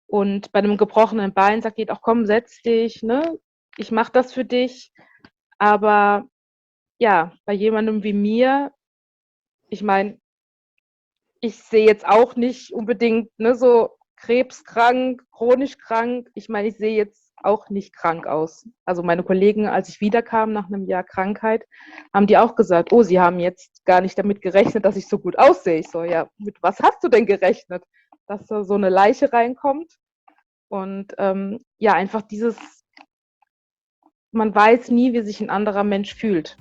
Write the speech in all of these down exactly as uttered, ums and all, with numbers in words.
Und bei einem gebrochenen Bein sagt jeder auch, komm, setz dich, ne? Ich mache das für dich. Aber ja, bei jemandem wie mir, ich meine, ich sehe jetzt auch nicht unbedingt ne, so krebskrank, chronisch krank. Ich meine, ich sehe jetzt auch nicht krank aus. Also meine Kollegen, als ich wiederkam nach einem Jahr Krankheit, haben die auch gesagt, oh, sie haben jetzt gar nicht damit gerechnet, dass ich so gut aussehe. Ich so, ja, mit was hast du denn gerechnet? Dass da so eine Leiche reinkommt? Und ähm, ja, einfach dieses, man weiß nie, wie sich ein anderer Mensch fühlt.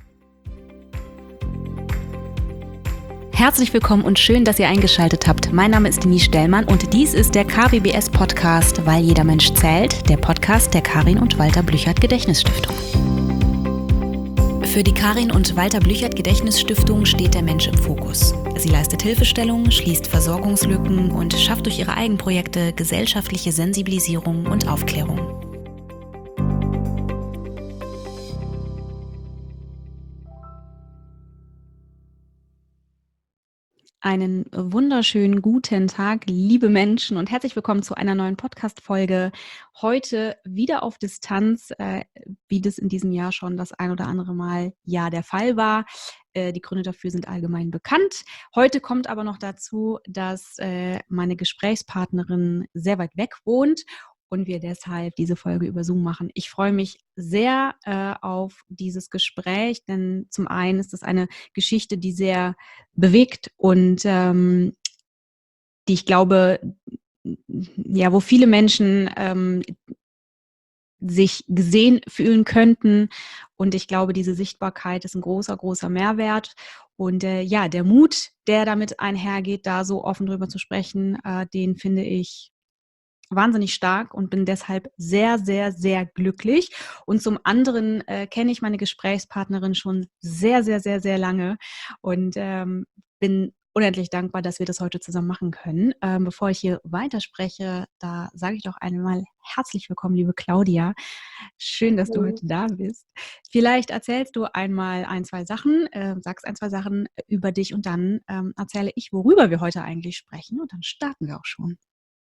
Herzlich willkommen und schön, dass ihr eingeschaltet habt. Mein Name ist Denise Stellmann und dies ist der K W B S-Podcast, weil jeder Mensch zählt, der Podcast der Karin und Walter Blüchert Gedächtnisstiftung. Für die Karin und Walter Blüchert Gedächtnisstiftung steht der Mensch im Fokus. Sie leistet Hilfestellung, schließt Versorgungslücken und schafft durch ihre Eigenprojekte gesellschaftliche Sensibilisierung und Aufklärung. Einen wunderschönen guten Tag, liebe Menschen, und herzlich willkommen zu einer neuen Podcast-Folge. Heute wieder auf Distanz, äh, wie das in diesem Jahr schon das ein oder andere Mal ja der Fall war. Äh, die Gründe dafür sind allgemein bekannt. Heute kommt aber noch dazu, dass äh, meine Gesprächspartnerin sehr weit weg wohnt und wir deshalb diese Folge über Zoom machen. Ich freue mich sehr äh, auf dieses Gespräch, denn zum einen ist es eine Geschichte, die sehr bewegt und ähm, die ich glaube, ja, wo viele Menschen ähm, sich gesehen fühlen könnten. Und ich glaube, diese Sichtbarkeit ist ein großer, großer Mehrwert. Und äh, ja, der Mut, der damit einhergeht, da so offen drüber zu sprechen, äh, den finde ich wahnsinnig stark und bin deshalb sehr, sehr, sehr glücklich. Und zum anderen äh, kenne ich meine Gesprächspartnerin schon sehr, sehr, sehr, sehr lange und ähm, bin unendlich dankbar, dass wir das heute zusammen machen können. Ähm, bevor ich hier weiterspreche, da sage ich doch einmal herzlich willkommen, liebe Claudia. Schön, dass du heute da bist. Vielleicht erzählst du einmal ein, zwei Sachen, äh, sagst ein, zwei Sachen über dich und dann ähm, erzähle ich, worüber wir heute eigentlich sprechen und dann starten wir auch schon.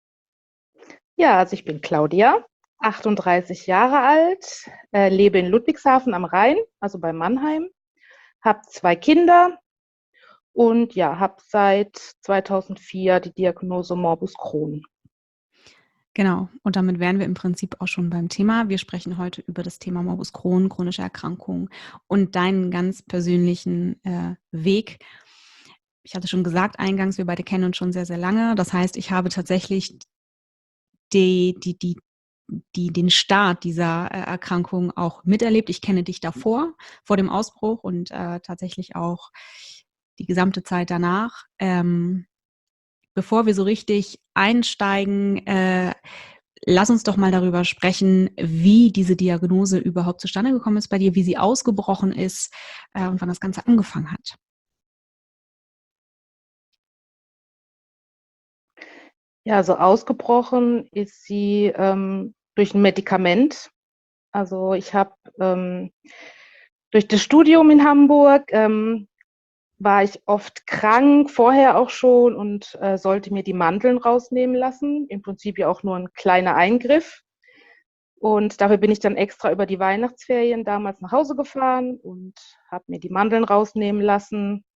Ja, also ich bin Claudia, achtunddreißig Jahre alt, äh, lebe in Ludwigshafen am Rhein, also bei Mannheim, habe zwei Kinder und ja, habe seit zweitausendvier die Diagnose Morbus Crohn. Genau, und damit wären wir im Prinzip auch schon beim Thema. Wir sprechen heute über das Thema Morbus Crohn, chronische Erkrankung und deinen ganz persönlichen äh, Weg. Ich hatte schon gesagt eingangs, wir beide kennen uns schon sehr, sehr lange. Das heißt, ich habe tatsächlich die, die, die, die, den Start dieser äh, Erkrankung auch miterlebt. Ich kenne dich davor, vor dem Ausbruch und äh, tatsächlich auch die gesamte Zeit danach. Ähm, bevor wir so richtig einsteigen, äh, lass uns doch mal darüber sprechen, wie diese Diagnose überhaupt zustande gekommen ist bei dir, wie sie ausgebrochen ist äh, und wann das Ganze angefangen hat. Ja, also ausgebrochen ist sie ähm, durch ein Medikament. Also ich habe ähm, durch das Studium in Hamburg ähm, war ich oft krank, vorher auch schon und äh, sollte mir die Mandeln rausnehmen lassen. Im Prinzip ja auch nur ein kleiner Eingriff. Und dafür bin ich dann extra über die Weihnachtsferien damals nach Hause gefahren und habe mir die Mandeln rausnehmen lassen.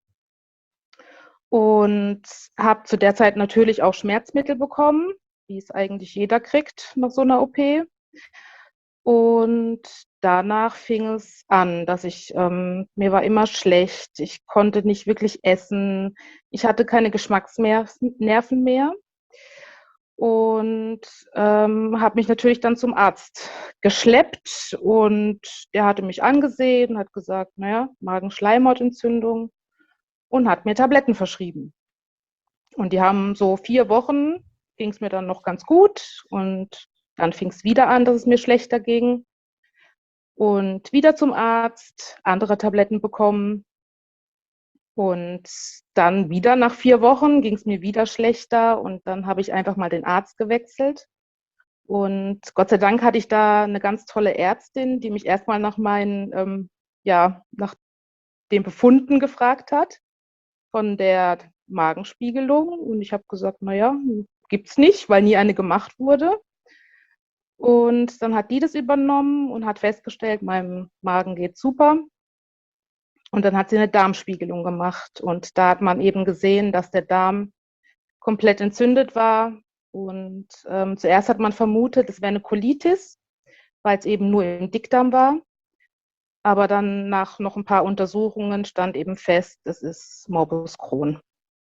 Und habe zu der Zeit natürlich auch Schmerzmittel bekommen, wie es eigentlich jeder kriegt nach so einer O P. Und danach fing es an, dass ich, ähm, mir war immer schlecht, ich konnte nicht wirklich essen, ich hatte keine Geschmacksnerven mehr und ähm, habe mich natürlich dann zum Arzt geschleppt und der hatte mich angesehen, hat gesagt, naja, Magenschleimhautentzündung und hat mir Tabletten verschrieben. Und die haben so vier Wochen, ging es mir dann noch ganz gut und dann fing es wieder an, dass es mir schlechter ging. Und wieder zum Arzt, andere Tabletten bekommen. Und dann wieder nach vier Wochen ging es mir wieder schlechter und dann habe ich einfach mal den Arzt gewechselt. Und Gott sei Dank hatte ich da eine ganz tolle Ärztin, die mich erstmal nach meinen, ähm, ja, nach den Befunden gefragt hat von der Magenspiegelung. Und ich habe gesagt, naja, gibt es nicht, weil nie eine gemacht wurde. Und dann hat die das übernommen und hat festgestellt, meinem Magen geht super. Und dann hat sie eine Darmspiegelung gemacht. Und da hat man eben gesehen, dass der Darm komplett entzündet war. Und ähm, zuerst hat man vermutet, es wäre eine Colitis, weil es eben nur im Dickdarm war. Aber dann nach noch ein paar Untersuchungen stand eben fest, es ist Morbus Crohn.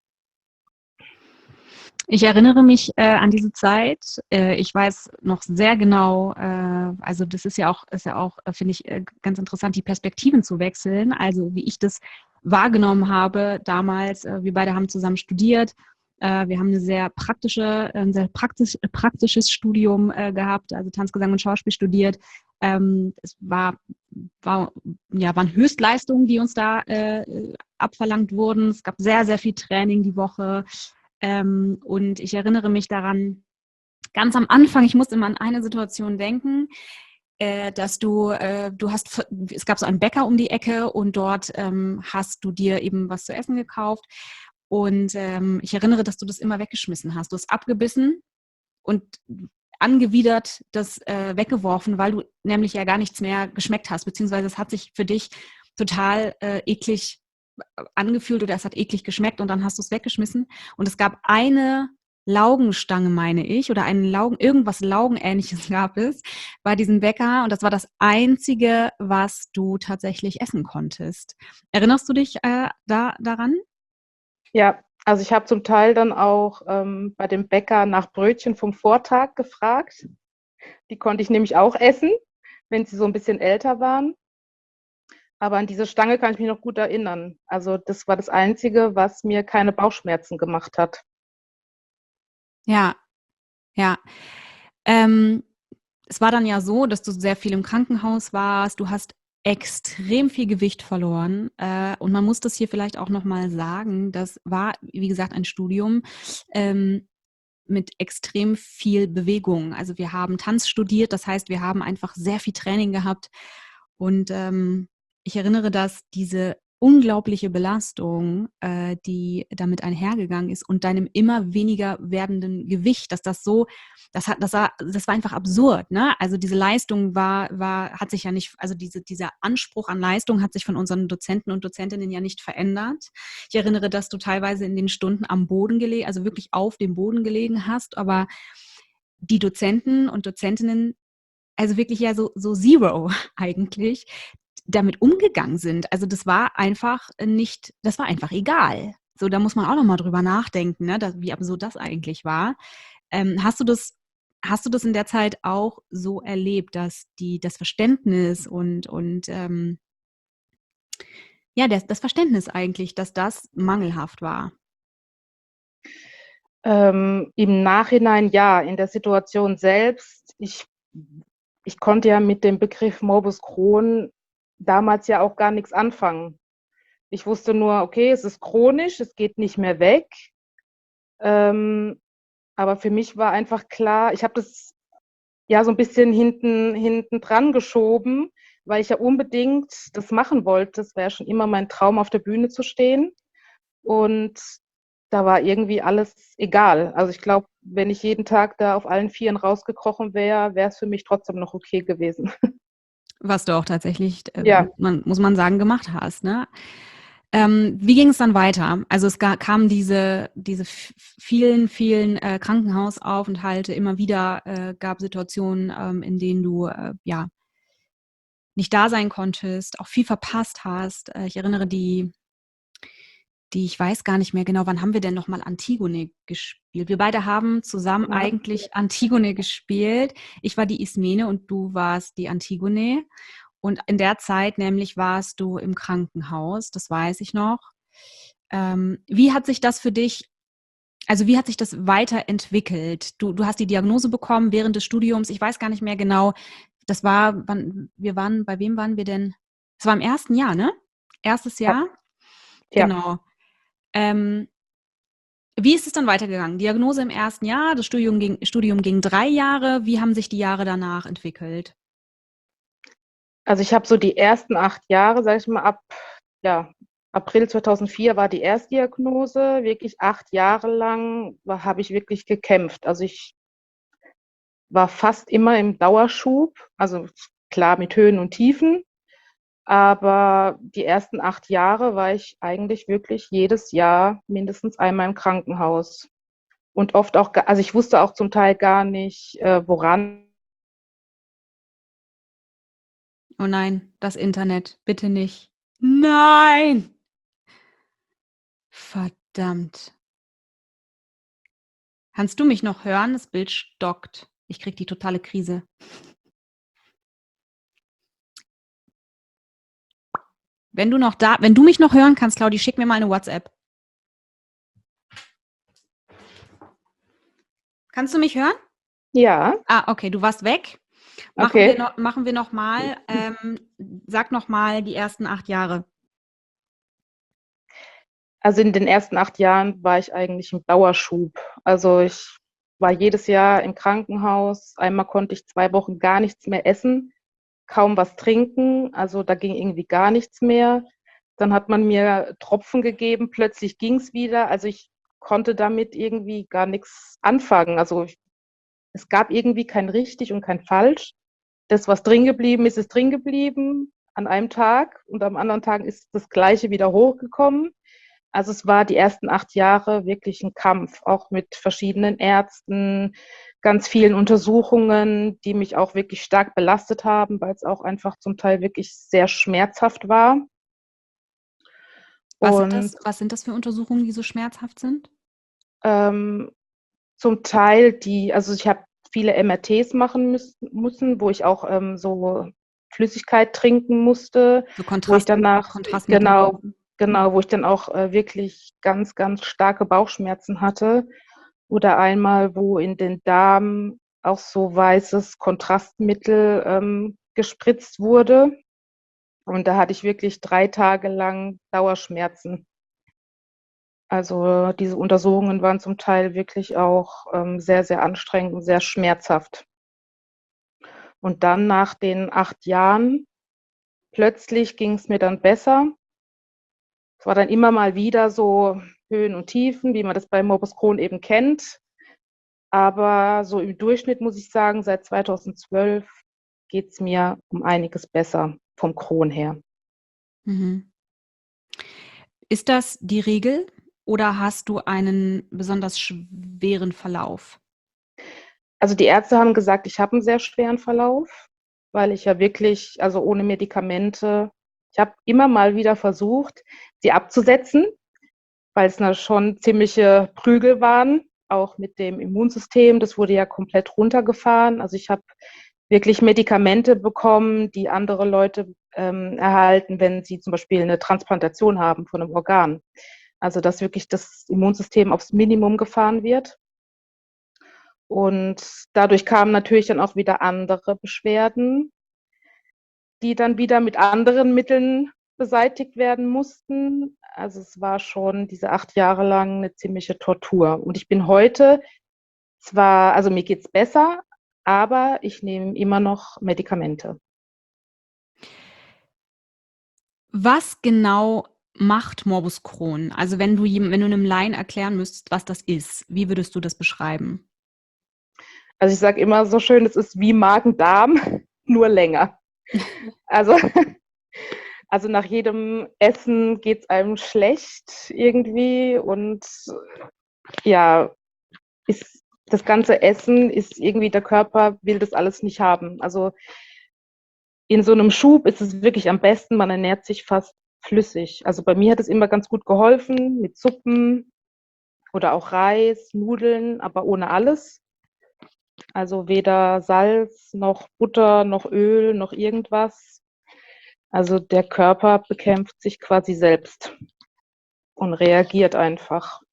Ich erinnere mich äh, an diese Zeit. Äh, ich weiß noch sehr genau, äh, also das ist ja auch, ist ja auch, äh, finde ich, äh, ganz interessant, die Perspektiven zu wechseln. Also wie ich das wahrgenommen habe damals. Äh, wir beide haben zusammen studiert. Äh, wir haben eine sehr praktische, ein sehr praktisch, praktisches Studium äh, gehabt, also Tanz, Gesang und Schauspiel studiert. Ähm, es war, war, ja, waren Höchstleistungen, die uns da äh, abverlangt wurden. Es gab sehr, sehr viel Training die Woche. Ähm, und ich erinnere mich daran, ganz am Anfang, ich musste immer an eine Situation denken, äh, dass du, äh, du hast, es gab so einen Bäcker um die Ecke und dort ähm, hast du dir eben was zu essen gekauft. Und ähm, ich erinnere, dass du das immer weggeschmissen hast. Du hast abgebissen und angewidert das äh, weggeworfen, weil du nämlich ja gar nichts mehr geschmeckt hast, beziehungsweise es hat sich für dich total äh, eklig angefühlt oder es hat eklig geschmeckt und dann hast du es weggeschmissen. Und es gab eine Laugenstange, meine ich, oder einen Laugen, irgendwas Laugenähnliches gab es bei diesem Bäcker und das war das Einzige, was du tatsächlich essen konntest. Erinnerst du dich äh, da daran? Ja, also ich habe zum Teil dann auch ähm, bei dem Bäcker nach Brötchen vom Vortag gefragt. Die konnte ich nämlich auch essen, wenn sie so ein bisschen älter waren. Aber an diese Stange kann ich mich noch gut erinnern. Also das war das Einzige, was mir keine Bauchschmerzen gemacht hat. Ja, ja. Ähm, es war dann ja so, dass du sehr viel im Krankenhaus warst. Du hast extrem viel Gewicht verloren. Äh, und man muss das hier vielleicht auch nochmal sagen. Das war, wie gesagt, ein Studium ähm, mit extrem viel Bewegung. Also wir haben Tanz studiert. Das heißt, wir haben einfach sehr viel Training gehabt. Und ähm, ich erinnere, dass diese unglaubliche Belastung, äh, die damit einhergegangen ist und deinem immer weniger werdenden Gewicht, dass das so, das hat, das war, das war einfach absurd, ne? Also diese Leistung war, war, hat sich ja nicht, also diese, dieser Anspruch an Leistung hat sich von unseren Dozenten und Dozentinnen ja nicht verändert. Ich erinnere, dass du teilweise in den Stunden am Boden gelegen, also wirklich auf dem Boden gelegen hast, aber die Dozenten und Dozentinnen, also wirklich ja so, so Zero eigentlich, damit umgegangen sind. Also das war einfach nicht, das war einfach egal. So, da muss man auch nochmal drüber nachdenken, ne, dass, wie absurd das eigentlich war. Ähm, hast du das, hast du das in der Zeit auch so erlebt, dass die, das Verständnis und, und ähm, ja, das, das Verständnis eigentlich, dass das mangelhaft war? Ähm, im Nachhinein ja, in der Situation selbst, ich, ich konnte ja mit dem Begriff Morbus Crohn damals ja auch gar nichts anfangen. Ich wusste nur, okay, es ist chronisch, es geht nicht mehr weg. Ähm, aber für mich war einfach klar, ich habe das ja so ein bisschen hinten, hinten dran geschoben, weil ich ja unbedingt das machen wollte. Es war ja schon immer mein Traum, auf der Bühne zu stehen. Und da war irgendwie alles egal. Also ich glaube, wenn ich jeden Tag da auf allen Vieren rausgekrochen wäre, wäre es für mich trotzdem noch okay gewesen. Was du auch tatsächlich, äh, Ja. man, muss man sagen, gemacht hast, ne? Ähm, wie ging es dann weiter? Also es ga, kamen diese, diese vielen, vielen äh, Krankenhausaufenthalte, immer wieder äh, gab Situationen, ähm, in denen du äh, ja nicht da sein konntest, auch viel verpasst hast. Äh, ich erinnere die, die, ich weiß gar nicht mehr genau, wann haben wir denn nochmal Antigone gespielt? Wir beide haben zusammen Ja. eigentlich Antigone gespielt. Ich war die Ismene und du warst die Antigone. Und in der Zeit nämlich warst du im Krankenhaus, das weiß ich noch. Ähm, wie hat sich das für dich, also wie hat sich das weiterentwickelt? Du, du hast die Diagnose bekommen während des Studiums. Ich weiß gar nicht mehr genau. Das war, wann, wir waren, bei wem waren wir denn? Es war im ersten Jahr, ne? Erstes Jahr? Ja. Genau. Ähm, wie ist es dann weitergegangen? Diagnose im ersten Jahr, das Studium ging, Studium ging drei Jahre. Wie haben sich die Jahre danach entwickelt? Also ich habe so die ersten acht Jahre, sage ich mal, ab ja, April zweitausendvier war die Erstdiagnose. Wirklich acht Jahre lang habe ich wirklich gekämpft. Also ich war fast immer im Dauerschub, also klar mit Höhen und Tiefen. Aber die ersten acht Jahre war ich eigentlich wirklich jedes Jahr mindestens einmal im Krankenhaus. Und oft auch, ga- also ich wusste auch zum Teil gar nicht, äh, woran. Oh nein, das Internet, bitte nicht. Nein! Verdammt. Kannst du mich noch hören? Das Bild stockt. Ich krieg die totale Krise. Wenn du noch da, wenn du mich noch hören kannst, Claudi, schick mir mal eine WhatsApp. Kannst du mich hören? Ja, Ah, okay, du warst weg. Machen wir okay. noch, machen wir noch mal, ähm, sag noch mal die ersten acht Jahre. Also in den ersten acht Jahren war ich eigentlich im Dauerschub. Also ich war jedes Jahr im Krankenhaus. Einmal konnte ich zwei Wochen gar nichts mehr essen, kaum was trinken. Also da ging irgendwie gar nichts mehr. Dann hat man mir Tropfen gegeben, plötzlich ging es wieder. Also ich konnte damit irgendwie gar nichts anfangen. Also ich, es gab irgendwie kein richtig und kein falsch. Das, was drin geblieben ist, ist drin geblieben an einem Tag und am anderen Tag ist das Gleiche wieder hochgekommen. Also es war die ersten acht Jahre wirklich ein Kampf, auch mit verschiedenen Ärzten, ganz vielen Untersuchungen, die mich auch wirklich stark belastet haben, weil es auch einfach zum Teil wirklich sehr schmerzhaft war. Was sind das, Und was sind das für Untersuchungen, die so schmerzhaft sind? ähm, zum Teil die, also ich habe viele M R Ts machen müssen, müssen wo ich auch ähm, so Flüssigkeit trinken musste, So wo ich Kontrast, danach, Kontrastmittel. genau, genau, wo ich dann auch äh, wirklich ganz, ganz starke Bauchschmerzen hatte. Oder einmal, wo in den Darm auch so weißes Kontrastmittel ähm, gespritzt wurde. Und da hatte ich wirklich drei Tage lang Dauerschmerzen. Also diese Untersuchungen waren zum Teil wirklich auch ähm, sehr, sehr anstrengend und sehr schmerzhaft. Und dann nach den acht Jahren, plötzlich ging es mir dann besser. Es war dann immer mal wieder so Höhen und Tiefen, wie man das bei Morbus Crohn eben kennt. Aber so im Durchschnitt muss ich sagen, seit zweitausendzwölf geht es mir um einiges besser vom Crohn her. Mhm. Ist das die Regel oder hast du einen besonders schweren Verlauf? Also die Ärzte haben gesagt, ich habe einen sehr schweren Verlauf, weil ich ja wirklich, also ohne Medikamente, ich habe immer mal wieder versucht, sie abzusetzen, weil es na schon ziemliche Prügel waren, auch mit dem Immunsystem. Das wurde ja komplett runtergefahren. Also ich habe wirklich Medikamente bekommen, die andere Leute ähm, erhalten, wenn sie zum Beispiel eine Transplantation haben von einem Organ. Also dass wirklich das Immunsystem aufs Minimum gefahren wird. Und dadurch kamen natürlich dann auch wieder andere Beschwerden, die dann wieder mit anderen Mitteln beseitigt werden mussten. Also es war schon diese acht Jahre lang eine ziemliche Tortur. Und ich bin heute zwar, also mir geht's besser, aber ich nehme immer noch Medikamente. Was genau macht Morbus Crohn? Also wenn du, wenn du einem Laien erklären müsstest, was das ist, wie würdest du das beschreiben? Also ich sage immer so schön, es ist wie Magen-Darm, nur länger. Also, also nach jedem Essen geht es einem schlecht irgendwie und ja, ist das ganze Essen ist irgendwie, der Körper will das alles nicht haben. Also in so einem Schub ist es wirklich am besten, man ernährt sich fast flüssig. Also bei mir hat es immer ganz gut geholfen mit Suppen oder auch Reis, Nudeln, aber ohne alles. Also weder Salz noch Butter noch Öl noch irgendwas. Also der Körper bekämpft sich quasi selbst und reagiert einfach.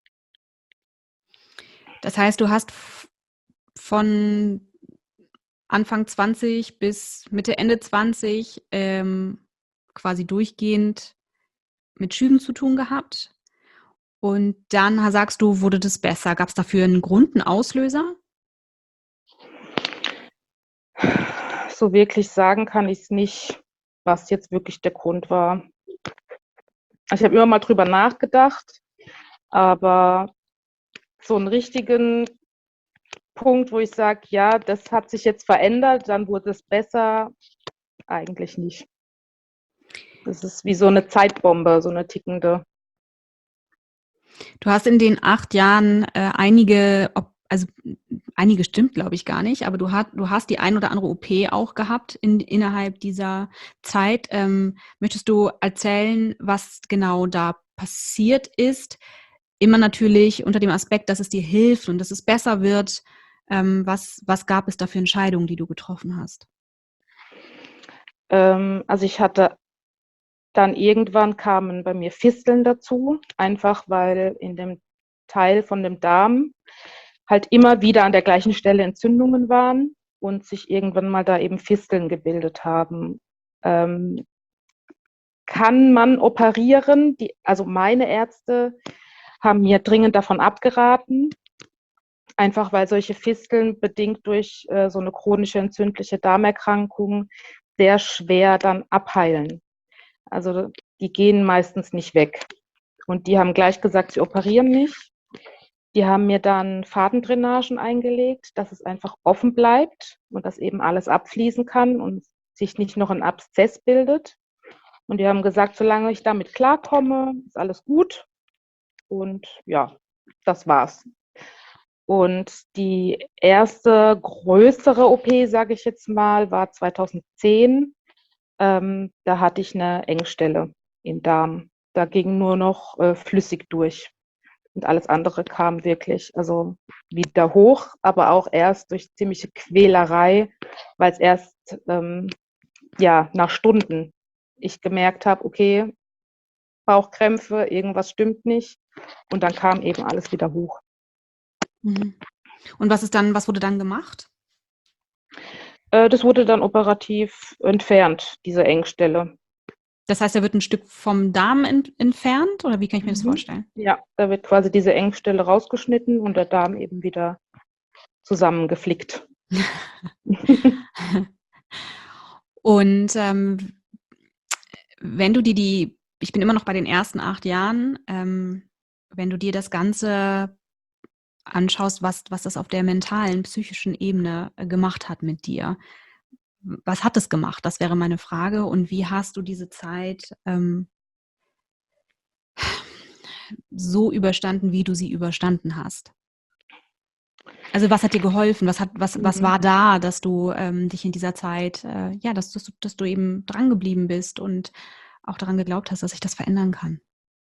Das heißt, du hast von Anfang zwanzig bis Mitte, Ende zwanzig ähm, quasi durchgehend mit Schüben zu tun gehabt. Und dann sagst du, wurde das besser. Gab es dafür einen Grund, einen Auslöser? So wirklich sagen kann ich es nicht, was jetzt wirklich der Grund war. Also ich habe immer mal drüber nachgedacht, aber so einen richtigen Punkt, wo ich sage, ja, das hat sich jetzt verändert, dann wurde es besser, eigentlich nicht. Das ist wie so eine Zeitbombe, so eine tickende. Du hast in den acht Jahren äh, einige, also einige stimmt, glaube ich, gar nicht, aber du, hat, du hast die ein oder andere O P auch gehabt in, innerhalb dieser Zeit. Ähm, möchtest du erzählen, was genau da passiert ist? Immer natürlich unter dem Aspekt, dass es dir hilft und dass es besser wird. Ähm, was, was gab es da für Entscheidungen, die du getroffen hast? Ähm, also ich hatte dann irgendwann kamen bei mir Fisteln dazu, einfach weil in dem Teil von dem Darm halt immer wieder an der gleichen Stelle Entzündungen waren und sich irgendwann mal da eben Fisteln gebildet haben. Ähm, kann man operieren? Die, also meine Ärzte haben mir dringend davon abgeraten, einfach weil solche Fisteln bedingt durch äh, so eine chronische entzündliche Darmerkrankung sehr schwer dann abheilen. Also die gehen meistens nicht weg. Und die haben gleich gesagt, sie operieren mich. Die haben mir dann Fadendrainagen eingelegt, dass es einfach offen bleibt und dass eben alles abfließen kann und sich nicht noch ein Abszess bildet. Und die haben gesagt, solange ich damit klarkomme, ist alles gut. Und ja, das war's. Und die erste größere O P, sage ich jetzt mal, war zweitausendzehn. Ähm, da hatte ich eine Engstelle im Darm. Da ging nur noch äh, flüssig durch. Und alles andere kam wirklich, also wieder hoch, aber auch erst durch ziemliche Quälerei, weil es erst ähm, ja, nach Stunden ich gemerkt habe, okay, Bauchkrämpfe, irgendwas stimmt nicht. Und dann kam eben alles wieder hoch. Mhm. Und was ist dann, was wurde dann gemacht? Äh, das wurde dann operativ entfernt, diese Engstelle. Das heißt, da wird ein Stück vom Darm ent- entfernt oder wie kann ich mir das Mhm. vorstellen? Ja, da wird quasi diese Engstelle rausgeschnitten und der Darm eben wieder zusammengeflickt. Und ähm, wenn du dir die, ich bin immer noch bei den ersten acht Jahren, ähm, wenn du dir das Ganze anschaust, was, was das auf der mentalen, psychischen Ebene äh, gemacht hat mit dir. Was hat es gemacht? Das wäre meine Frage. Und wie hast du diese Zeit ähm, so überstanden, wie du sie überstanden hast? Also was hat dir geholfen? Was hat, was, was Mhm. war da, dass du ähm, dich in dieser Zeit, äh, ja, dass, dass, du, dass du eben dran geblieben bist und auch daran geglaubt hast, dass sich das verändern kann?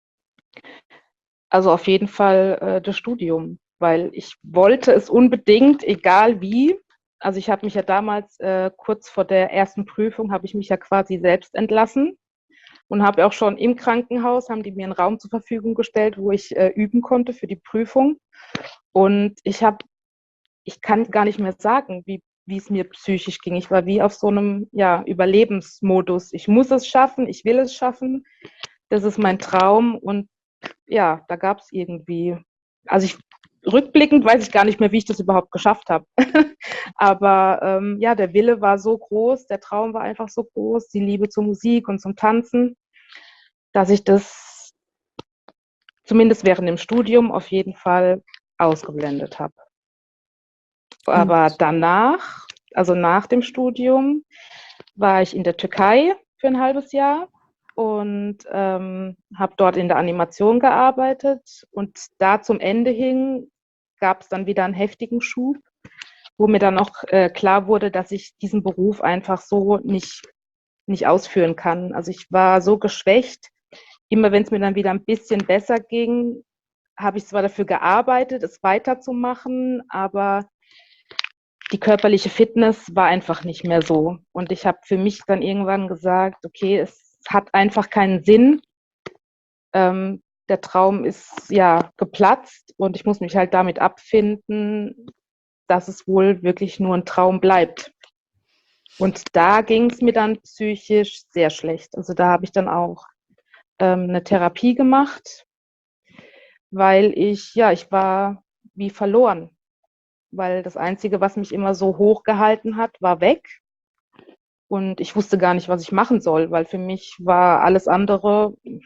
Also auf jeden Fall äh, das Studium, weil ich wollte es unbedingt, egal wie. Also ich habe mich ja damals äh, kurz vor der ersten Prüfung, habe ich mich ja quasi selbst entlassen und habe auch schon im Krankenhaus, haben die mir einen Raum zur Verfügung gestellt, wo ich äh, üben konnte für die Prüfung. Und ich habe, ich kann gar nicht mehr sagen, wie, wie es mir psychisch ging. Ich war wie auf so einem ja, Überlebensmodus. Ich muss es schaffen, ich will es schaffen. Das ist mein Traum und ja, da gab es irgendwie, also ich rückblickend weiß ich gar nicht mehr, wie ich das überhaupt geschafft habe. Aber ähm, ja, der Wille war so groß, der Traum war einfach so groß, die Liebe zur Musik und zum Tanzen, dass ich das zumindest während dem Studium auf jeden Fall ausgeblendet habe. Und Aber danach, also nach dem Studium, war ich in der Türkei für ein halbes Jahr und ähm, habe dort in der Animation gearbeitet. Und da zum Ende hin gab es dann wieder einen heftigen Schub, wo mir dann auch äh, klar wurde, dass ich diesen Beruf einfach so nicht, nicht ausführen kann. Also ich war so geschwächt. Immer wenn es mir dann wieder ein bisschen besser ging, habe ich zwar dafür gearbeitet, es weiterzumachen, aber die körperliche Fitness war einfach nicht mehr so. Und ich habe für mich dann irgendwann gesagt, okay, es hat einfach keinen Sinn. Ähm, der Traum ist ja geplatzt und ich muss mich halt damit abfinden, dass es wohl wirklich nur ein Traum bleibt. Und da ging es mir dann psychisch sehr schlecht. Also da habe ich dann auch ähm, eine Therapie gemacht, weil ich, ja, ich war wie verloren, weil das Einzige, was mich immer so hochgehalten hat, war weg. Und ich wusste gar nicht, was ich machen soll, weil für mich war alles andere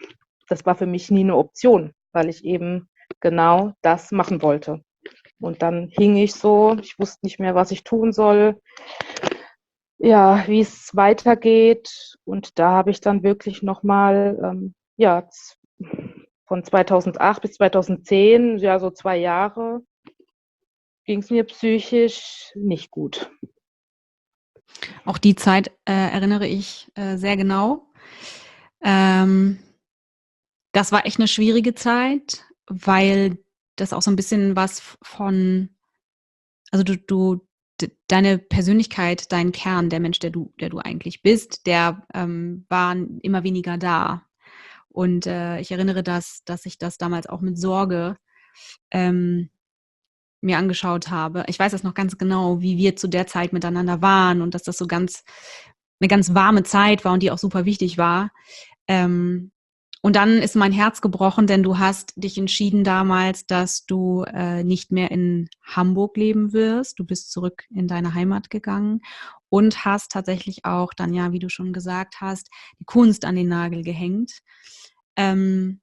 das war für mich nie eine Option, weil ich eben genau das machen wollte. Und dann hing ich so, ich wusste nicht mehr, was ich tun soll, ja, wie es weitergeht. Und da habe ich dann wirklich nochmal, ähm, ja, von zweitausendacht bis zweitausendzehn, ja, so zwei Jahre, ging es mir psychisch nicht gut. Auch die Zeit äh, erinnere ich äh, sehr genau. Ähm, das war echt eine schwierige Zeit, weil das auch so ein bisschen was von, also du, du, d- deine Persönlichkeit, dein Kern, der Mensch, der du, der du eigentlich bist, der ähm, war immer weniger da. Und äh, ich erinnere das, dass ich das damals auch mit Sorge ähm, mir angeschaut habe. Ich weiß das noch ganz genau, wie wir zu der Zeit miteinander waren und dass das so ganz eine ganz warme Zeit war und die auch super wichtig war. Ähm, und dann ist mein Herz gebrochen, denn du hast dich entschieden damals, dass du äh, nicht mehr in Hamburg leben wirst. Du bist zurück in deine Heimat gegangen und hast tatsächlich auch dann, ja, wie du schon gesagt hast, die Kunst an den Nagel gehängt. Ähm,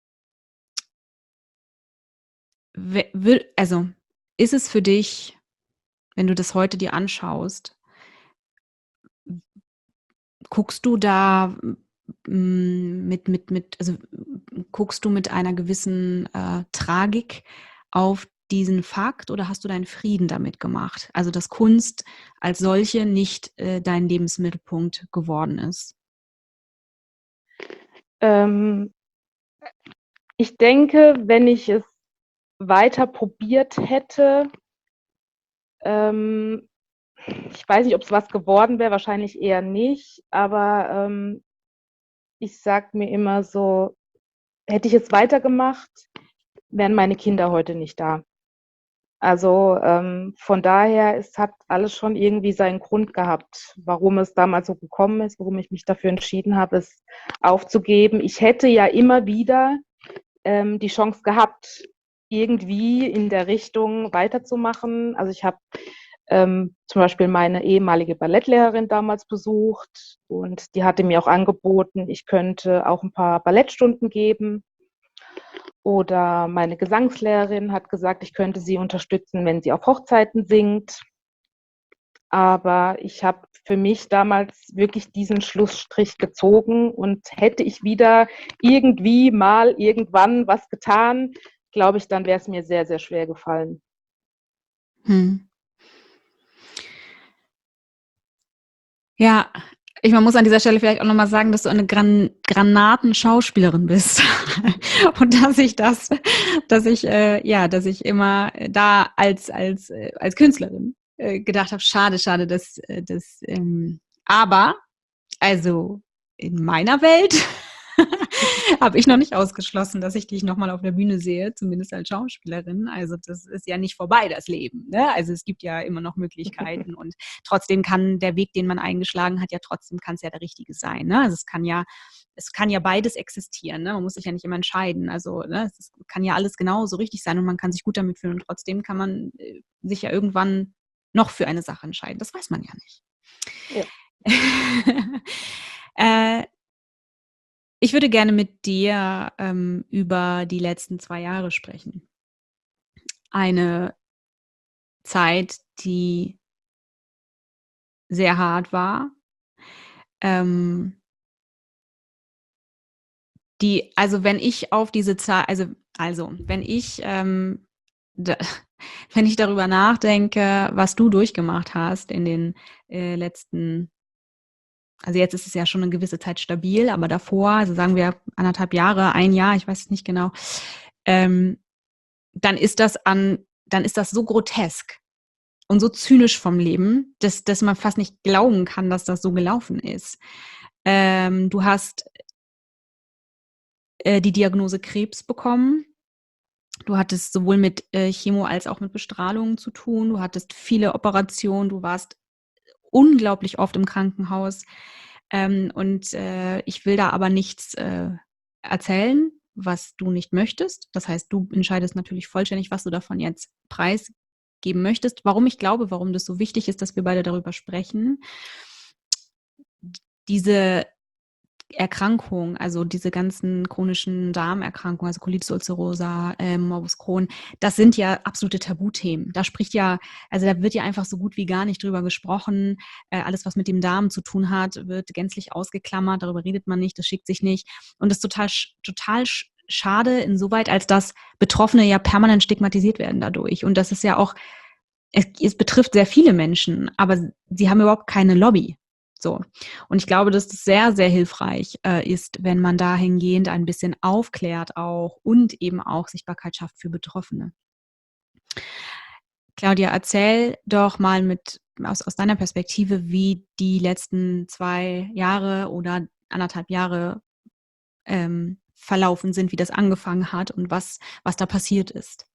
also ist es für dich, wenn du das heute dir anschaust, guckst du da mm, mit, mit, mit, also guckst du mit einer gewissen äh, Tragik auf diesen Fakt oder hast du deinen Frieden damit gemacht? Also, dass Kunst als solche nicht äh, dein Lebensmittelpunkt geworden ist. Ähm, ich denke, wenn ich es weiter probiert hätte, ähm, ich weiß nicht, ob es was geworden wäre, wahrscheinlich eher nicht, aber ähm, ich sage mir immer so, hätte ich es weitergemacht, wären meine Kinder heute nicht da. Also ähm, von daher, es hat alles schon irgendwie seinen Grund gehabt, warum es damals so gekommen ist, warum ich mich dafür entschieden habe, es aufzugeben. Ich hätte ja immer wieder ähm, die Chance gehabt, irgendwie in der Richtung weiterzumachen. Also ich habe ähm, zum Beispiel meine ehemalige Ballettlehrerin damals besucht und die hatte mir auch angeboten, ich könnte auch ein paar Ballettstunden geben. Oder meine Gesangslehrerin hat gesagt, ich könnte sie unterstützen, wenn sie auf Hochzeiten singt. Aber ich habe für mich damals wirklich diesen Schlussstrich gezogen und hätte ich wieder irgendwie mal irgendwann was getan, glaube ich, dann wäre es mir sehr, sehr schwer gefallen. Hm. Ja, ich man muss an dieser Stelle vielleicht auch nochmal sagen, dass du eine Gran Granatenschauspielerin bist. Und dass ich das, dass ich, äh, ja, dass ich immer da als, als, äh, als Künstlerin äh, gedacht habe, schade, schade, dass, äh, dass ähm, aber, also in meiner Welt habe ich noch nicht ausgeschlossen, dass ich dich nochmal auf der Bühne sehe, zumindest als Schauspielerin. Also das ist ja nicht vorbei, das Leben. Ne? Also es gibt ja immer noch Möglichkeiten und trotzdem kann der Weg, den man eingeschlagen hat, ja trotzdem kann es ja der richtige sein. Ne? Also es kann ja, es kann ja beides existieren. Ne? Man muss sich ja nicht immer entscheiden. Also ne, es kann ja alles genauso richtig sein und man kann sich gut damit fühlen und trotzdem kann man äh, sich ja irgendwann noch für eine Sache entscheiden. Das weiß man ja nicht. Ja. äh, Ich würde gerne mit dir ähm, über die letzten zwei Jahre sprechen. Eine Zeit, die sehr hart war, ähm, die, also wenn ich auf diese Zeit, also, also wenn ich, ähm, da, wenn ich darüber nachdenke, was du durchgemacht hast in den äh, letzten, also jetzt ist es ja schon eine gewisse Zeit stabil, aber davor, also sagen wir anderthalb Jahre, ein Jahr, ich weiß es nicht genau, ähm, dann ist das an, dann ist das so grotesk und so zynisch vom Leben, dass, dass man fast nicht glauben kann, dass das so gelaufen ist. Ähm, du hast äh, die Diagnose Krebs bekommen. Du hattest sowohl mit äh, Chemo als auch mit Bestrahlung zu tun. Du hattest viele Operationen. Du warst unglaublich oft im Krankenhaus. Ähm, und äh, ich will da aber nichts äh, erzählen, was du nicht möchtest. Das heißt, du entscheidest natürlich vollständig, was du davon jetzt preisgeben möchtest. Warum ich glaube, warum das so wichtig ist, dass wir beide darüber sprechen. Diese Erkrankungen, also diese ganzen chronischen Darmerkrankungen, also Colitis ulcerosa, äh, Morbus Crohn, das sind ja absolute Tabuthemen. Da spricht ja, also da wird ja einfach so gut wie gar nicht drüber gesprochen. Äh, alles, was mit dem Darm zu tun hat, wird gänzlich ausgeklammert. Darüber redet man nicht, das schickt sich nicht. Und das ist total, total schade insoweit, als dass Betroffene ja permanent stigmatisiert werden dadurch. Und das ist ja auch, es, es betrifft sehr viele Menschen, aber sie haben überhaupt keine Lobby. So. Und ich glaube, dass das sehr, sehr hilfreich äh, ist, wenn man dahingehend ein bisschen aufklärt auch und eben auch Sichtbarkeit schafft für Betroffene. Claudia, erzähl doch mal mit aus, aus deiner Perspektive, wie die letzten zwei Jahre oder anderthalb Jahre ähm, verlaufen sind, wie das angefangen hat und was, was da passiert ist.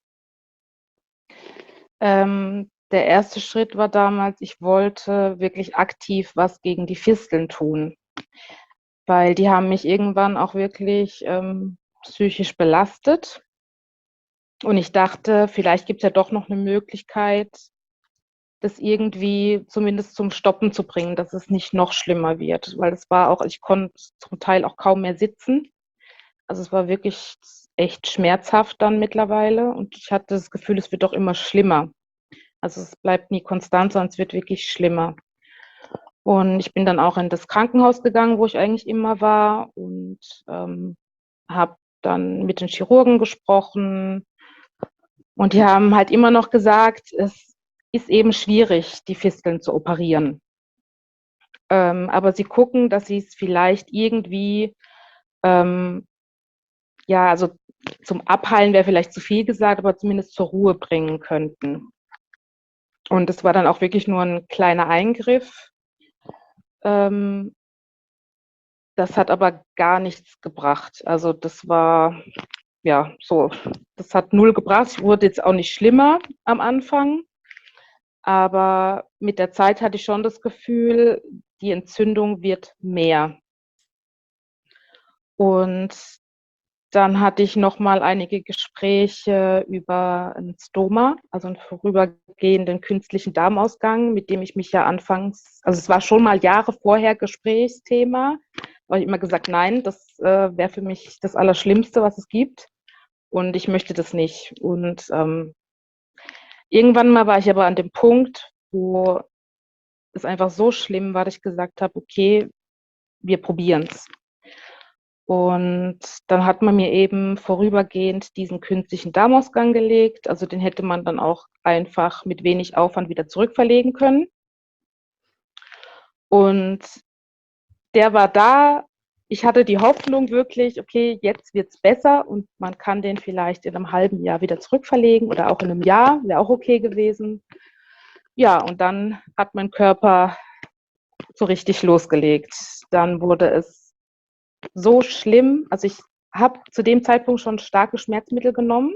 Ähm, der erste Schritt war damals, ich wollte wirklich aktiv was gegen die Fisteln tun, weil die haben mich irgendwann auch wirklich ähm, psychisch belastet. Und ich dachte, vielleicht gibt es ja doch noch eine Möglichkeit, das irgendwie zumindest zum Stoppen zu bringen, dass es nicht noch schlimmer wird. Weil es war auch, ich konnte zum Teil auch kaum mehr sitzen. Also es war wirklich echt schmerzhaft dann mittlerweile. Und ich hatte das Gefühl, es wird doch immer schlimmer. Also es bleibt nie konstant, sondern es wird wirklich schlimmer. Und ich bin dann auch in das Krankenhaus gegangen, wo ich eigentlich immer war und ähm, habe dann mit den Chirurgen gesprochen. Und die haben halt immer noch gesagt, es ist eben schwierig, die Fisteln zu operieren. Ähm, aber sie gucken, dass sie es vielleicht irgendwie, ähm, ja, also zum Abheilen wäre vielleicht zu viel gesagt, aber zumindest zur Ruhe bringen könnten. Und es war dann auch wirklich nur ein kleiner Eingriff. Ähm, das hat aber gar nichts gebracht. Also das war, ja, so, das hat null gebracht. Es wurde jetzt auch nicht schlimmer am Anfang. Aber mit der Zeit hatte ich schon das Gefühl, die Entzündung wird mehr. Und dann hatte ich noch mal einige Gespräche über ein Stoma, also einen vorübergehenden künstlichen Darmausgang, mit dem ich mich ja anfangs, also es war schon mal Jahre vorher Gesprächsthema, aber ich immer gesagt, nein, das äh, wäre für mich das Allerschlimmste, was es gibt. Und ich möchte das nicht. Und ähm, irgendwann mal war ich aber an dem Punkt, wo es einfach so schlimm war, dass ich gesagt habe, okay, wir probieren es. Und dann hat man mir eben vorübergehend diesen künstlichen Darmausgang gelegt. Also den hätte man dann auch einfach mit wenig Aufwand wieder zurückverlegen können. Und der war da. Ich hatte die Hoffnung wirklich, okay, jetzt wird es besser und man kann den vielleicht in einem halben Jahr wieder zurückverlegen oder auch in einem Jahr, wäre auch okay gewesen. Ja, und dann hat mein Körper so richtig losgelegt. Dann wurde es so schlimm. Also ich habe zu dem Zeitpunkt schon starke Schmerzmittel genommen,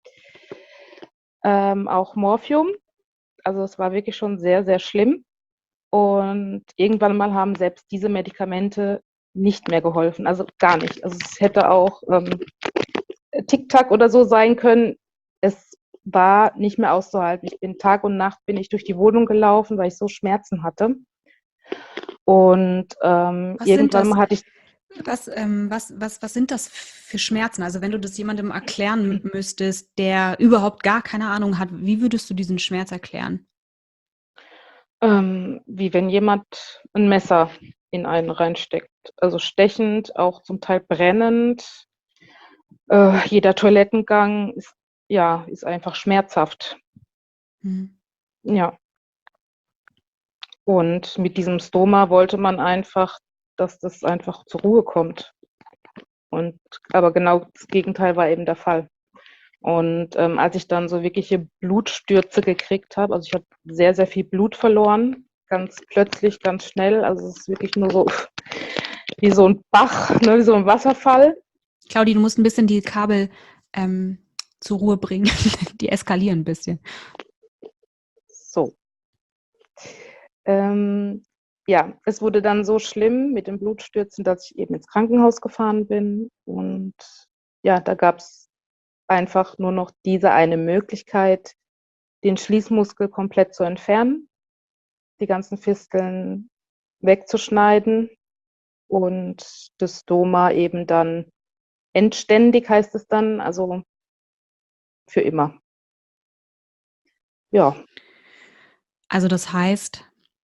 ähm, auch Morphium. Also es war wirklich schon sehr, sehr schlimm. Und irgendwann mal haben selbst diese Medikamente nicht mehr geholfen. Also gar nicht. Also es hätte auch ähm, Tic-Tac oder so sein können. Es war nicht mehr auszuhalten. Ich bin Tag und Nacht bin ich durch die Wohnung gelaufen, weil ich so Schmerzen hatte. Und ähm, Was sind irgendwann das? mal hatte ich Was, ähm, was, was, was sind das für Schmerzen? Also wenn du das jemandem erklären müsstest, der überhaupt gar keine Ahnung hat, wie würdest du diesen Schmerz erklären? ähm, wie wenn jemand ein Messer in einen reinsteckt. Also stechend, auch zum Teil brennend. Äh, jeder Toilettengang ist, ja, ist einfach schmerzhaft. Hm. Ja. Und mit diesem Stoma wollte man einfach, dass das einfach zur Ruhe kommt. Und aber genau das Gegenteil war eben der Fall. Und ähm, als ich dann so wirkliche Blutstürze gekriegt habe, also ich habe sehr, sehr viel Blut verloren, ganz plötzlich, ganz schnell. Also es ist wirklich nur so wie so ein Bach, ne, wie so ein Wasserfall. Claudi, du musst ein bisschen die Kabel ähm, zur Ruhe bringen. Die eskalieren ein bisschen. So. Ähm, ja, es wurde dann so schlimm mit den Blutstürzen, dass ich eben ins Krankenhaus gefahren bin. Und ja, da gab es einfach nur noch diese eine Möglichkeit, den Schließmuskel komplett zu entfernen, die ganzen Fisteln wegzuschneiden. und das Stoma eben dann endständig, heißt es dann, also für immer. Ja. Also das heißt,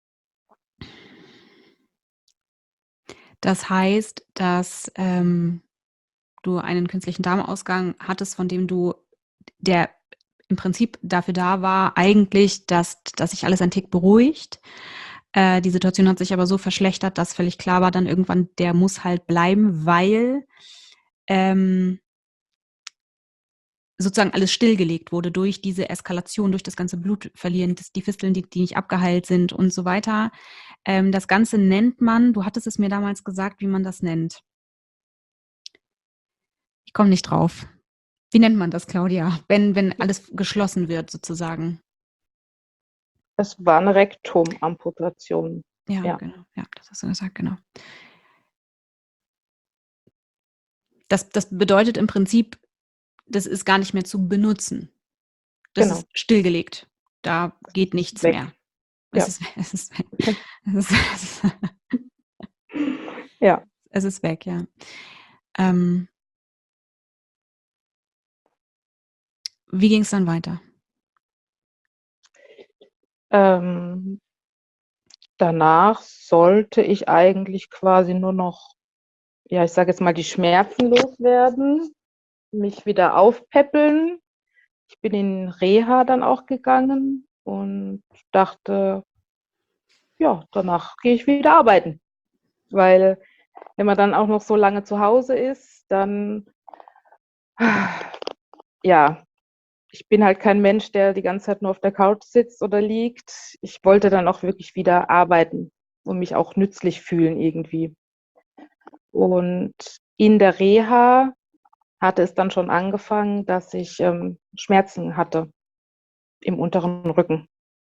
das heißt, dass ähm, du einen künstlichen Darmausgang hattest, von dem du, der im Prinzip dafür da war, eigentlich, dass, dass sich alles ein Tick beruhigt. Äh, die Situation hat sich aber so verschlechtert, dass völlig klar war dann irgendwann, der muss halt bleiben, weil ähm, sozusagen alles stillgelegt wurde durch diese Eskalation, durch das ganze Blutverlieren, das, die Fisteln, die, die nicht abgeheilt sind und so weiter. Ähm, das Ganze nennt man, du hattest es mir damals gesagt, wie man das nennt. Ich komme nicht drauf. Wie nennt man das, Claudia, wenn, wenn alles geschlossen wird sozusagen? Es war eine Rektumamputation. Ja, Ja. genau. Ja, das hast du gesagt, genau. Das, das bedeutet im Prinzip, das ist gar nicht mehr zu benutzen. Das Genau. ist stillgelegt. Da geht nichts Weg. mehr. Ja. Es ist, es ist weg. Es ist, es ist, Ja. es ist weg, ja. Ähm, wie ging es dann weiter? Ähm, danach sollte ich eigentlich quasi nur noch, ja, ich sage jetzt mal, die Schmerzen loswerden, mich wieder aufpäppeln. Ich bin in Reha dann auch gegangen und dachte, ja, danach gehe ich wieder arbeiten. Weil wenn man dann auch noch so lange zu Hause ist, dann, ja, ich bin halt kein Mensch, der die ganze Zeit nur auf der Couch sitzt oder liegt. Ich wollte dann auch wirklich wieder arbeiten und mich auch nützlich fühlen irgendwie. Und in der Reha hatte es dann schon angefangen, dass ich ähm, Schmerzen hatte im unteren Rücken.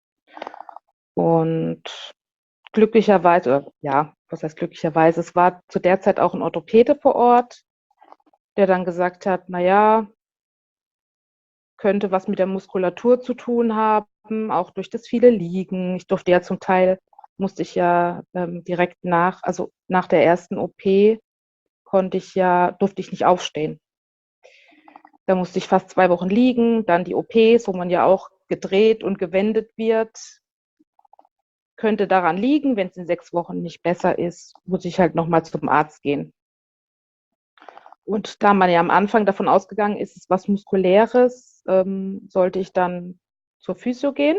Und glücklicherweise, ja, was heißt glücklicherweise, es war zu der Zeit auch ein Orthopäde vor Ort, der dann gesagt hat, naja, könnte was mit der Muskulatur zu tun haben, auch durch das viele Liegen. Ich durfte ja zum Teil, musste ich ja ähm, direkt nach, also nach der ersten O P, konnte ich ja, durfte ich nicht aufstehen. Da musste ich fast zwei Wochen liegen, dann die O Ps, wo man ja auch gedreht und gewendet wird. Könnte daran liegen, wenn es in sechs Wochen nicht besser ist, muss ich halt nochmal zum Arzt gehen. Und da man ja am Anfang davon ausgegangen ist, es ist was Muskuläres, ähm, sollte ich dann zur Physio gehen.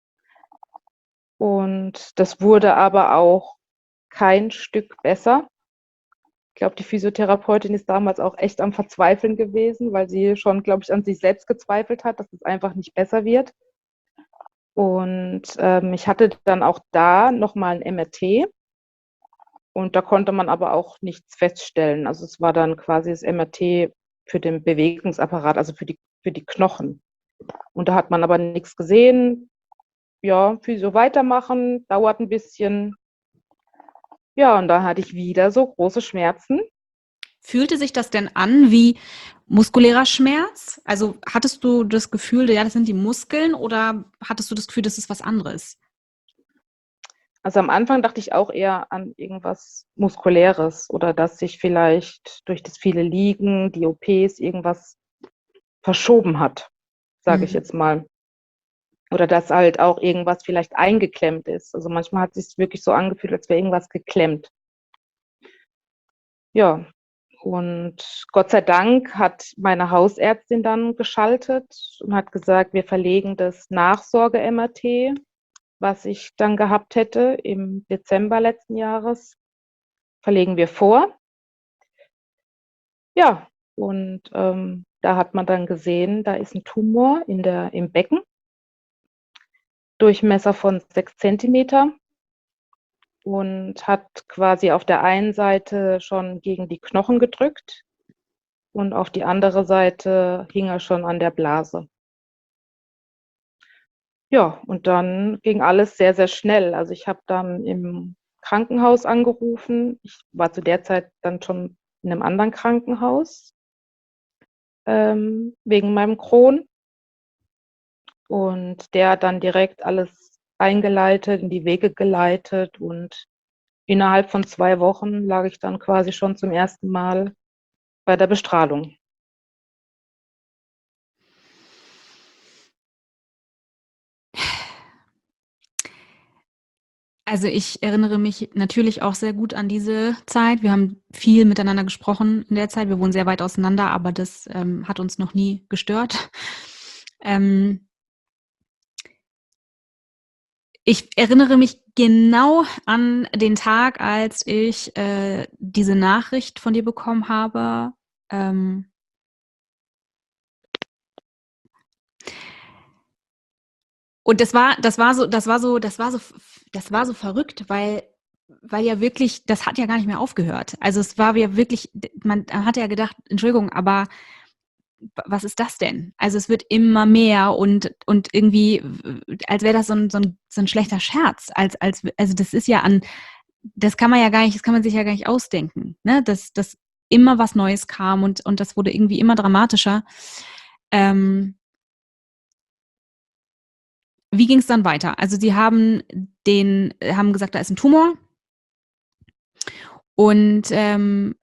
Und das wurde aber auch kein Stück besser. Ich glaube, die Physiotherapeutin ist damals auch echt am Verzweifeln gewesen, weil sie schon, glaube ich, an sich selbst gezweifelt hat, dass es einfach nicht besser wird. Und ähm, ich hatte dann auch da nochmal ein M R T. Und da konnte man aber auch nichts feststellen. Also es war dann quasi das M R T für den Bewegungsapparat, also für die, für die Knochen. Und da hat man aber nichts gesehen. Ja, Physio weitermachen, dauert ein bisschen. Ja, und da hatte ich wieder so große Schmerzen. Fühlte sich das denn an wie muskulärer Schmerz? Also hattest du das Gefühl, ja, das sind die Muskeln, oder hattest du das Gefühl, das ist was anderes? Also am Anfang dachte ich auch eher an irgendwas Muskuläres oder dass sich vielleicht durch das viele Liegen, die O Ps, irgendwas verschoben hat, sage ich Mhm. jetzt mal. Oder dass halt auch irgendwas vielleicht eingeklemmt ist. Also manchmal hat es sich wirklich so angefühlt, als wäre irgendwas geklemmt. Ja, und Gott sei Dank hat meine Hausärztin dann geschaltet und hat gesagt, wir verlegen das Nachsorge-M R T, was ich dann gehabt hätte im Dezember letzten Jahres, verlegen wir vor. Ja, und ähm, da hat man dann gesehen, da ist ein Tumor in der, im Becken, Durchmesser von sechs Zentimeter und hat quasi auf der einen Seite schon gegen die Knochen gedrückt und auf die andere Seite hing er schon an der Blase. Ja, und dann ging alles sehr, sehr schnell. Also ich habe dann im Krankenhaus angerufen. Ich war zu der Zeit dann schon in einem anderen Krankenhaus ähm, wegen meinem Crohn. Und der hat dann direkt alles eingeleitet, in die Wege geleitet und innerhalb von zwei Wochen lag ich dann quasi schon zum ersten Mal bei der Bestrahlung. Also ich erinnere mich natürlich auch sehr gut an diese Zeit. Wir haben viel miteinander gesprochen in der Zeit. Wir wohnen sehr weit auseinander, aber das ähm, hat uns noch nie gestört. Ähm, ich erinnere mich genau an den Tag, als ich äh, diese Nachricht von dir bekommen habe. Ähm, und das war, das war so, das war so, das war so, das war so verrückt, weil, weil ja wirklich, das hat ja gar nicht mehr aufgehört. Also es war ja wirklich, man hat ja gedacht, Entschuldigung, aber was ist das denn? Also es wird immer mehr und, und irgendwie, als wäre das so ein, so, ein, so ein schlechter Scherz. Als, als, also das ist ja an, das kann man ja gar nicht, das kann man sich ja gar nicht ausdenken, ne? Dass, dass immer was Neues kam und, und das wurde irgendwie immer dramatischer. Ähm, wie ging es dann weiter? Also sie haben den, haben gesagt, da ist ein Tumor und ähm,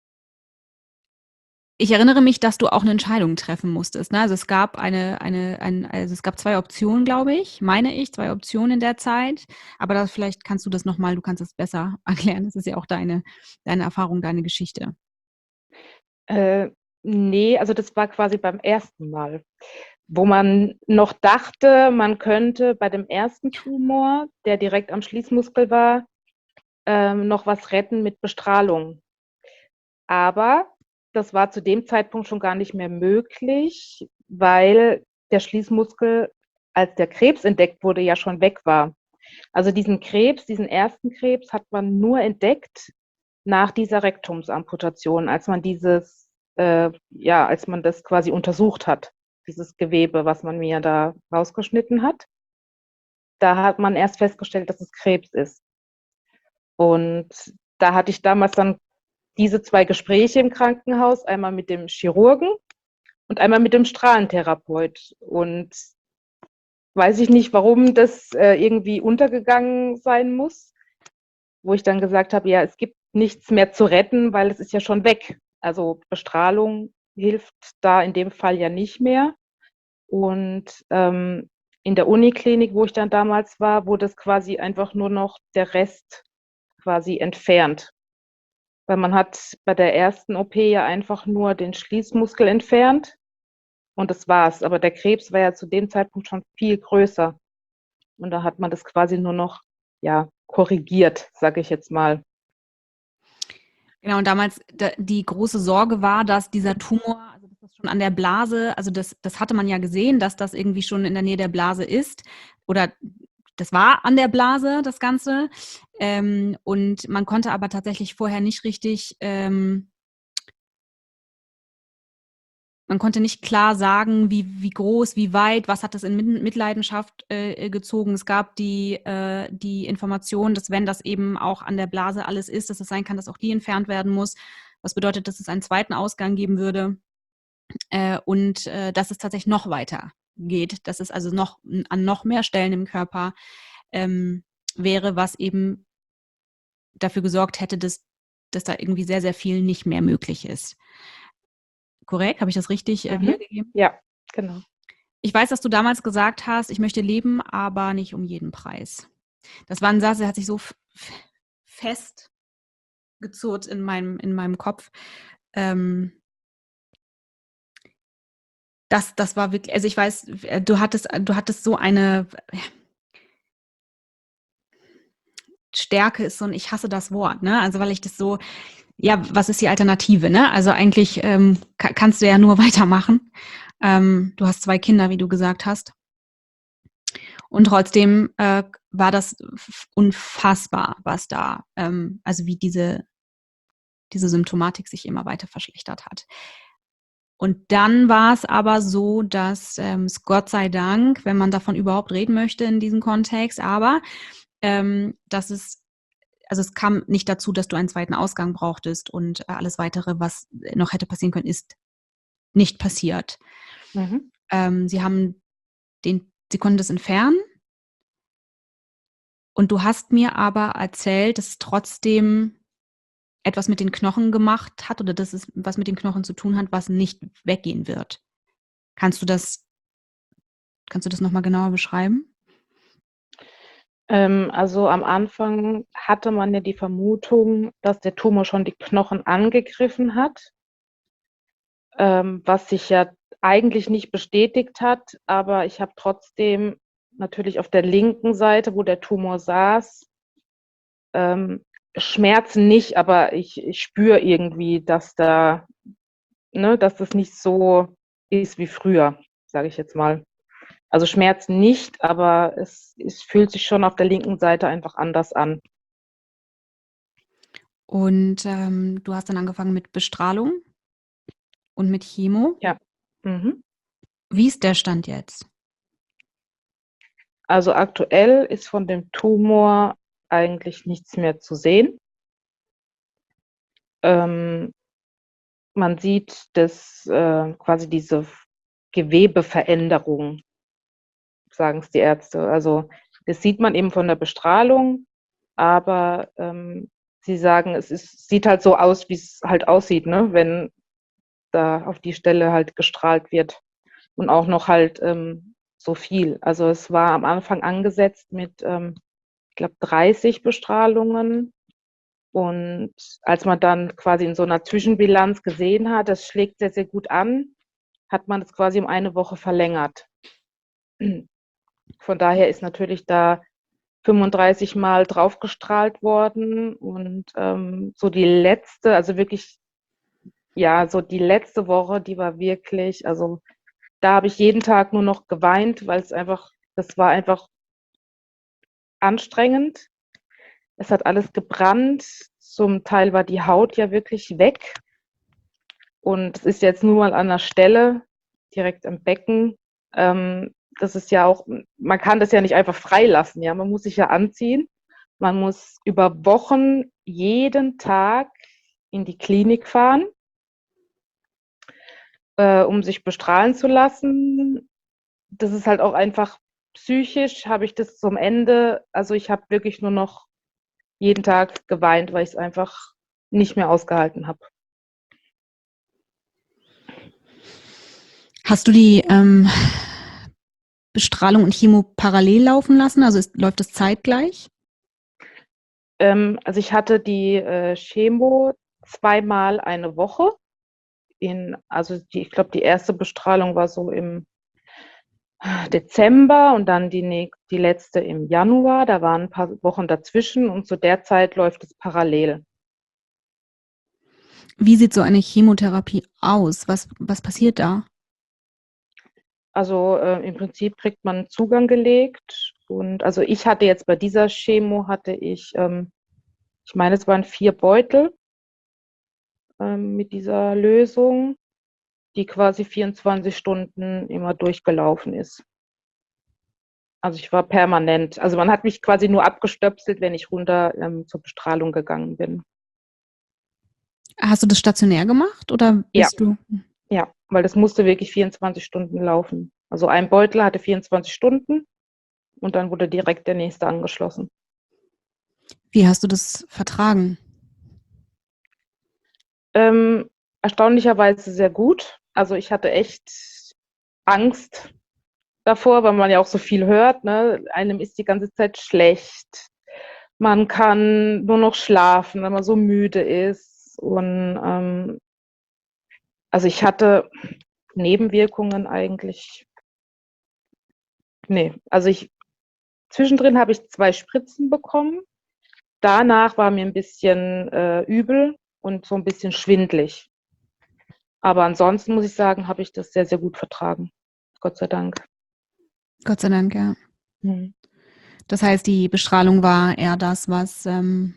ich erinnere mich, dass du auch eine Entscheidung treffen musstest. Ne? Also es gab eine, eine, ein, also es gab zwei Optionen, glaube ich, meine ich, zwei Optionen in der Zeit. Aber das, vielleicht kannst du das nochmal, du kannst es besser erklären. Das ist ja auch deine, deine Erfahrung, deine Geschichte. Äh, nee, also das war quasi beim ersten Mal, wo man noch dachte, man könnte bei dem ersten Tumor, der direkt am Schließmuskel war, ähm, noch was retten mit Bestrahlung. Aber das war zu dem Zeitpunkt schon gar nicht mehr möglich, weil der Schließmuskel, als der Krebs entdeckt wurde, ja schon weg war. Also diesen Krebs, diesen ersten Krebs hat man nur entdeckt nach dieser Rektumsamputation, als man dieses, äh, ja, als man das quasi untersucht hat, dieses Gewebe, was man mir da rausgeschnitten hat. Da hat man erst festgestellt, dass es Krebs ist. Und da hatte ich damals dann diese zwei Gespräche im Krankenhaus, einmal mit dem Chirurgen und einmal mit dem Strahlentherapeut. Und weiß ich nicht, warum das äh, irgendwie untergegangen sein muss, wo ich dann gesagt habe, ja, es gibt nichts mehr zu retten, weil es ist ja schon weg. Also Bestrahlung hilft da in dem Fall ja nicht mehr. Und ähm, in der Uniklinik, wo ich dann damals war, wurde es quasi einfach nur noch der Rest quasi entfernt. Weil man hat bei der ersten O P ja einfach nur den Schließmuskel entfernt und das war's. Aber der Krebs war ja zu dem Zeitpunkt schon viel größer. Und da hat man das quasi nur noch, ja, korrigiert, sage ich jetzt mal. Genau, und damals da, die große Sorge war, dass dieser Tumor, also dass das schon an der Blase, also das, das hatte man ja gesehen, dass das irgendwie schon in der Nähe der Blase ist. Oder das war an der Blase, das Ganze. Ähm, und man konnte aber tatsächlich vorher nicht richtig, ähm, man konnte nicht klar sagen, wie, wie groß, wie weit, was hat das in Mitleidenschaft äh, gezogen. Es gab die, äh, die Information, dass wenn das eben auch an der Blase alles ist, dass es sein kann, dass auch die entfernt werden muss. Was bedeutet, dass es einen zweiten Ausgang geben würde äh, und äh, dass es tatsächlich noch weiter geht, dass es also noch an noch mehr Stellen im Körper ähm, wäre, was eben dafür gesorgt hätte, dass, dass da irgendwie sehr, sehr viel nicht mehr möglich ist. Korrekt? Habe ich das richtig äh, Mhm. wiedergegeben? Ja, genau. Ich weiß, dass du damals gesagt hast, ich möchte leben, aber nicht um jeden Preis. Das war ein Satz, der hat sich so f- festgezurrt in meinem, in meinem Kopf. Ähm, das, das war wirklich, also ich weiß, äh, du hattest, du hattest so eine Stärke ist so ein, ich hasse das Wort, ne? Also weil ich das so, ja, was ist die Alternative, ne? Also eigentlich ähm, ka- kannst du ja nur weitermachen. Ähm, du hast zwei Kinder, wie du gesagt hast. Und trotzdem äh, war das unfassbar, was da, ähm, also wie diese, diese Symptomatik sich immer weiter verschlechtert hat. Und dann war es aber so, dass ähm, es Gott sei Dank, wenn man davon überhaupt reden möchte in diesem Kontext, aber ähm, dass es, also es kam nicht dazu, dass du einen zweiten Ausgang brauchtest und äh, alles weitere, was noch hätte passieren können, ist nicht passiert. Mhm. Ähm, sie haben den, sie konnten das entfernen. Und du hast mir aber erzählt, dass es trotzdem etwas mit den Knochen gemacht hat oder dass es was mit den Knochen zu tun hat, was nicht weggehen wird. Kannst du das, kannst du das nochmal genauer beschreiben? Ähm, also am Anfang hatte man ja die Vermutung, dass der Tumor schon die Knochen angegriffen hat, ähm, was sich ja eigentlich nicht bestätigt hat, aber ich habe trotzdem natürlich auf der linken Seite, wo der Tumor saß, ähm, Schmerzen nicht, aber ich, ich spüre irgendwie, dass da, ne, dass das nicht so ist wie früher, sage ich jetzt mal. Also Schmerzen nicht, aber es, es fühlt sich schon auf der linken Seite einfach anders an. Und ähm, du hast dann angefangen mit Bestrahlung und mit Chemo. Ja. Mhm. Wie ist der Stand jetzt? Also aktuell ist von dem Tumor eigentlich nichts mehr zu sehen. Ähm, man sieht, dass äh, quasi diese Gewebeveränderung, sagen es die Ärzte. Also das sieht man eben von der Bestrahlung, aber ähm, sie sagen, es ist, sieht halt so aus, wie es halt aussieht, ne? Wenn da auf die Stelle halt gestrahlt wird. Und auch noch halt ähm, so viel. Also es war am Anfang angesetzt mit, ähm, ich glaube, dreißig Bestrahlungen. Und als man dann quasi in so einer Zwischenbilanz gesehen hat, das schlägt sehr, sehr gut an, hat man das quasi um eine Woche verlängert. Von daher ist natürlich da fünfunddreißig Mal draufgestrahlt worden und ähm, so die letzte, also wirklich, ja, so die letzte Woche, die war wirklich, also da habe ich jeden Tag nur noch geweint, weil es einfach, das war einfach anstrengend. Es hat alles gebrannt. Zum Teil war die Haut ja wirklich weg. Und es ist jetzt nur mal an der Stelle, direkt am Becken. Ähm, das ist ja auch, man kann das ja nicht einfach freilassen, ja. Man muss sich ja anziehen. Man muss über Wochen jeden Tag in die Klinik fahren, äh, um sich bestrahlen zu lassen. Das ist halt auch einfach psychisch, habe ich das zum Ende, also ich habe wirklich nur noch jeden Tag geweint, weil ich es einfach nicht mehr ausgehalten habe. Hast du die ähm, Bestrahlung und Chemo parallel laufen lassen? Also ist, läuft das zeitgleich? Ähm, also ich hatte die äh, Chemo zweimal eine Woche. In, also die, ich glaube, die erste Bestrahlung war so im Dezember und dann die, näch- die letzte im Januar. Da waren ein paar Wochen dazwischen und zu der Zeit läuft es parallel. Wie sieht so eine Chemotherapie aus? Was, was passiert da? Also äh, im Prinzip kriegt man Zugang gelegt und also ich hatte jetzt bei dieser Chemo hatte ich, ähm, ich meine, es waren vier Beutel ähm, mit dieser Lösung, die quasi vierundzwanzig Stunden immer durchgelaufen ist. Also ich war permanent, also man hat mich quasi nur abgestöpselt, wenn ich runter ähm, zur Bestrahlung gegangen bin. Hast du das stationär gemacht oder Ja, bist du? ja, weil das musste wirklich vierundzwanzig Stunden laufen. Also ein Beutel hatte vierundzwanzig Stunden und dann wurde direkt der nächste angeschlossen. Wie hast du das vertragen? Ähm, erstaunlicherweise sehr gut. Also ich hatte echt Angst davor, weil man ja auch so viel hört. Ne? Einem ist die ganze Zeit schlecht. Man kann nur noch schlafen, wenn man so müde ist. Und ähm, also ich hatte Nebenwirkungen eigentlich. Nee, also ich zwischendrin habe ich zwei Spritzen bekommen. Danach war mir ein bisschen äh, übel und so ein bisschen schwindlig. Aber ansonsten muss ich sagen, habe ich das sehr, sehr gut vertragen. Gott sei Dank. Gott sei Dank, ja. Mhm. Das heißt, die Bestrahlung war eher das, was, ähm,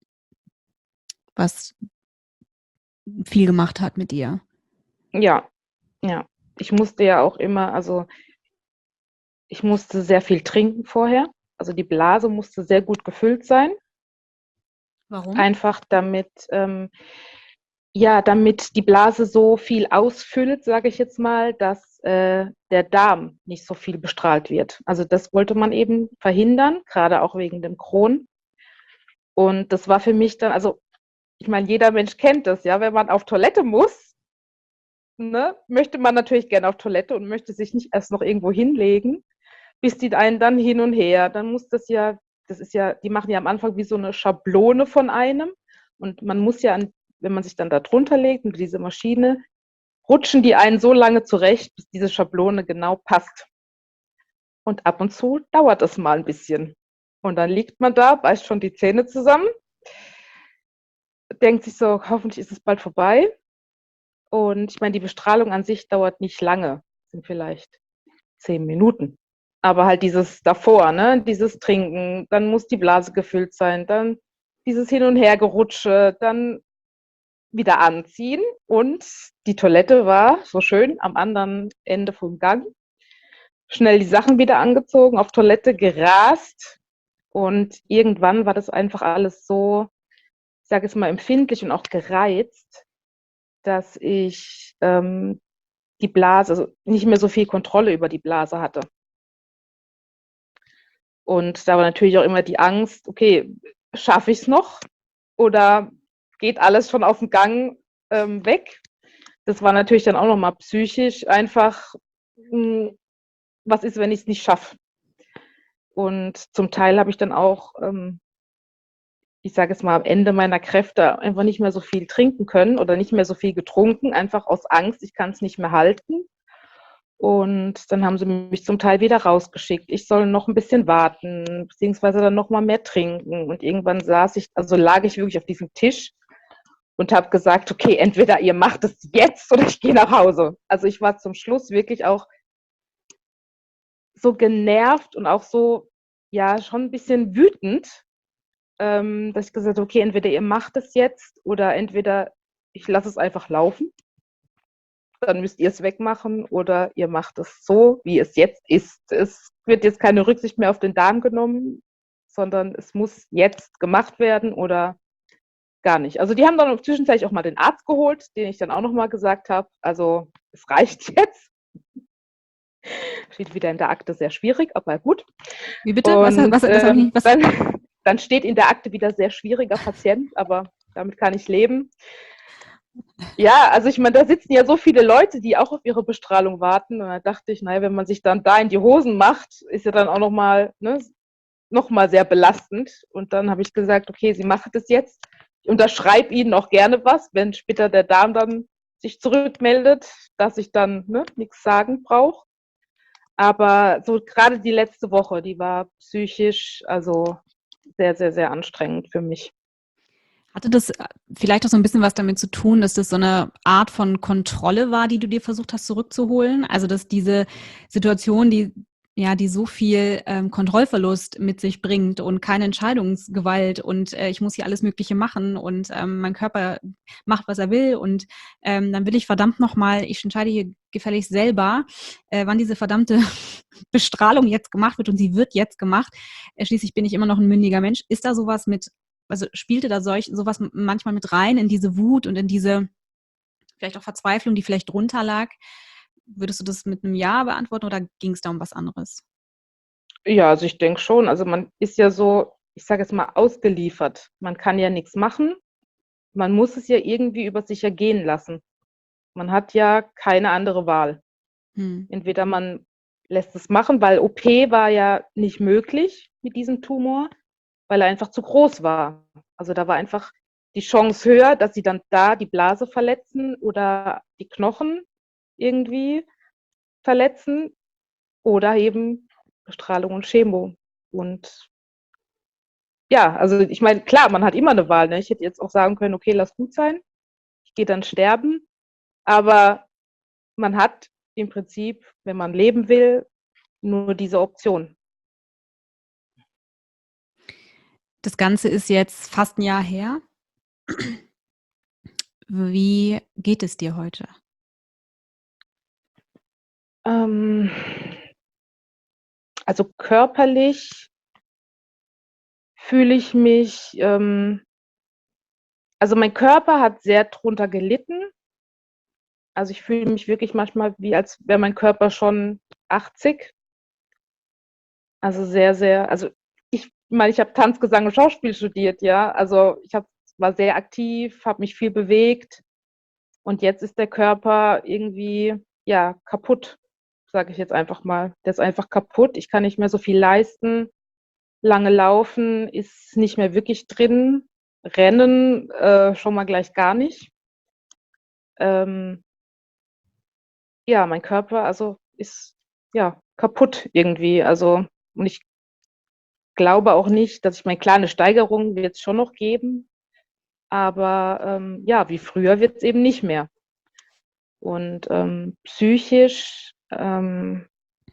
was viel gemacht hat mit dir. Ja, ja. Ich musste ja auch immer, also ich musste sehr viel trinken vorher. Also die Blase musste sehr gut gefüllt sein. Warum? Einfach damit, ähm, ja, damit die Blase so viel ausfüllt, sage ich jetzt mal, dass äh, der Darm nicht so viel bestrahlt wird. Also das wollte man eben verhindern, gerade auch wegen dem Crohn. Und das war für mich dann, also ich meine, jeder Mensch kennt das, ja, wenn man auf Toilette muss, ne, möchte man natürlich gerne auf Toilette und möchte sich nicht erst noch irgendwo hinlegen, bis die einen dann hin und her. Dann muss das ja, das ist ja, die machen ja am Anfang wie so eine Schablone von einem und man muss ja, an, wenn man sich dann da drunter legt mit dieser Maschine, rutschen die einen so lange zurecht, bis diese Schablone genau passt. Und ab und zu dauert es mal ein bisschen. Und dann liegt man da, beißt schon die Zähne zusammen, denkt sich so, hoffentlich ist es bald vorbei. Und ich meine, die Bestrahlung an sich dauert nicht lange, sind vielleicht zehn Minuten. Aber halt dieses davor, ne, dieses Trinken, dann muss die Blase gefüllt sein, dann dieses Hin- und Hergerutsche, dann wieder anziehen. Und die Toilette war so schön am anderen Ende vom Gang. Schnell die Sachen wieder angezogen, auf Toilette gerast. Und irgendwann war das einfach alles so, ich sage jetzt mal, empfindlich und auch gereizt, dass ich ähm, die Blase, also nicht mehr so viel Kontrolle über die Blase hatte. Und da war natürlich auch immer die Angst, okay, schaffe ich es noch oder geht alles schon auf den Gang ähm, weg? Das war natürlich dann auch nochmal psychisch einfach, mh, was ist, wenn ich es nicht schaffe? Und zum Teil habe ich dann auch, ähm, ich sage jetzt mal, am Ende meiner Kräfte einfach nicht mehr so viel trinken können oder nicht mehr so viel getrunken, einfach aus Angst, ich kann es nicht mehr halten. Und dann haben sie mich zum Teil wieder rausgeschickt. Ich soll noch ein bisschen warten, beziehungsweise dann noch mal mehr trinken. Und irgendwann saß ich, also lag ich wirklich auf diesem Tisch und habe gesagt, okay, entweder ihr macht es jetzt oder ich gehe nach Hause. Also ich war zum Schluss wirklich auch so genervt und auch so, ja, schon ein bisschen wütend, ähm, dass ich gesagt habe, okay, entweder ihr macht es jetzt oder entweder ich lasse es einfach laufen. Dann müsst ihr es wegmachen oder ihr macht es so, wie es jetzt ist. Es wird jetzt keine Rücksicht mehr auf den Darm genommen, sondern es muss jetzt gemacht werden oder gar nicht. Also die haben dann zwischenzeitlich auch mal den Arzt geholt, den ich dann auch nochmal gesagt habe, also es reicht jetzt. Steht wieder in der Akte sehr schwierig, aber gut. Wie bitte? Was, Und was, was habe ich ähm, nicht? Was? dann, dann steht in der Akte wieder sehr schwieriger Patient, aber damit kann ich leben. Ja, also ich meine, da sitzen ja so viele Leute, die auch auf ihre Bestrahlung warten. Und da dachte ich, naja, wenn man sich dann da in die Hosen macht, ist ja dann auch nochmal ne, noch mal sehr belastend. Und dann habe ich gesagt, okay, Sie machen das jetzt. Ich unterschreibe Ihnen auch gerne was, wenn später der Darm dann sich zurückmeldet, dass ich dann ne, nichts sagen brauche. Aber so gerade die letzte Woche, die war psychisch, also sehr, sehr, sehr anstrengend für mich. Hatte das vielleicht auch so ein bisschen was damit zu tun, dass das so eine Art von Kontrolle war, die du dir versucht hast zurückzuholen? Also, dass diese Situation, die ja, die so viel ähm, Kontrollverlust mit sich bringt und keine Entscheidungsgewalt und äh, ich muss hier alles Mögliche machen und ähm, mein Körper macht, was er will und ähm, dann will ich verdammt nochmal, ich entscheide hier gefälligst selber, äh, wann diese verdammte Bestrahlung jetzt gemacht wird und sie wird jetzt gemacht. Äh, schließlich bin ich immer noch ein mündiger Mensch. Ist da sowas mit also spielte da solch, sowas manchmal mit rein in diese Wut und in diese vielleicht auch Verzweiflung, die vielleicht drunter lag? Würdest du das mit einem Ja beantworten oder ging es da um was anderes? Ja, also ich denke schon. Also man ist ja so, ich sage jetzt mal, ausgeliefert. Man kann ja nichts machen. Man muss es ja irgendwie über sich ergehen lassen. Man hat ja keine andere Wahl. Hm. Entweder man lässt es machen, weil O P war ja nicht möglich mit diesem Tumor, weil er einfach zu groß war. Also da war einfach die Chance höher, dass sie dann da die Blase verletzen oder die Knochen irgendwie verletzen oder eben Bestrahlung und Chemo. Und ja, also ich meine, klar, man hat immer eine Wahl. Ne? Ich hätte jetzt auch sagen können, okay, lass gut sein, ich gehe dann sterben. Aber man hat im Prinzip, wenn man leben will, nur diese Option. Das Ganze ist jetzt fast ein Jahr her. Wie geht es dir heute? Ähm, also körperlich fühle ich mich, ähm, also mein Körper hat sehr drunter gelitten, Also ich fühle mich wirklich manchmal wie, als wäre mein Körper schon achtzig. Also sehr, sehr, also ich meine, ich habe Tanz, Gesang und Schauspiel studiert, ja. Also ich hab, war sehr aktiv, habe mich viel bewegt und jetzt ist der Körper irgendwie, ja, kaputt, sage ich jetzt einfach mal. Der ist einfach kaputt. Ich kann nicht mehr so viel leisten. Lange laufen ist nicht mehr wirklich drin. Rennen äh, schon mal gleich gar nicht. Ähm, ja, mein Körper also ist ja kaputt irgendwie. Also und ich glaube auch nicht, dass ich meine kleine Steigerung wird es schon noch geben, aber ähm, ja, wie früher wird es eben nicht mehr. Und ähm, psychisch ähm,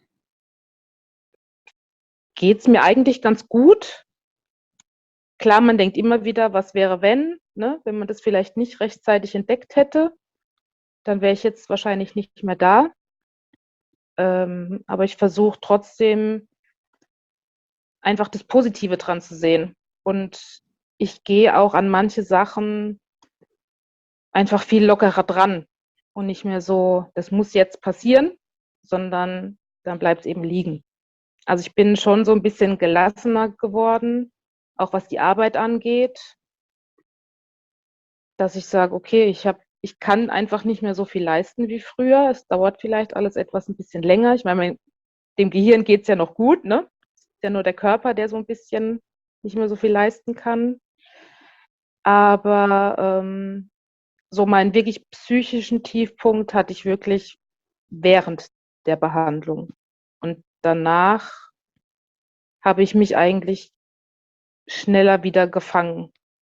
geht es mir eigentlich ganz gut. Klar, man denkt immer wieder, was wäre, wenn, ne? Wenn man das vielleicht nicht rechtzeitig entdeckt hätte, dann wäre ich jetzt wahrscheinlich nicht mehr da. Ähm, aber ich versuche trotzdem einfach das Positive dran zu sehen. Und ich gehe auch an manche Sachen einfach viel lockerer dran und nicht mehr so, das muss jetzt passieren, sondern dann bleibt es eben liegen. Also ich bin schon so ein bisschen gelassener geworden, auch was die Arbeit angeht, dass ich sage, okay, ich habe, ich kann einfach nicht mehr so viel leisten wie früher. Es dauert vielleicht alles etwas ein bisschen länger. Ich meine, mein, dem Gehirn geht es ja noch gut, ne? Es ist ja nur der Körper, der so ein bisschen nicht mehr so viel leisten kann. Aber ähm, so meinen wirklich psychischen Tiefpunkt hatte ich wirklich während der Behandlung. Und danach habe ich mich eigentlich schneller wieder gefangen.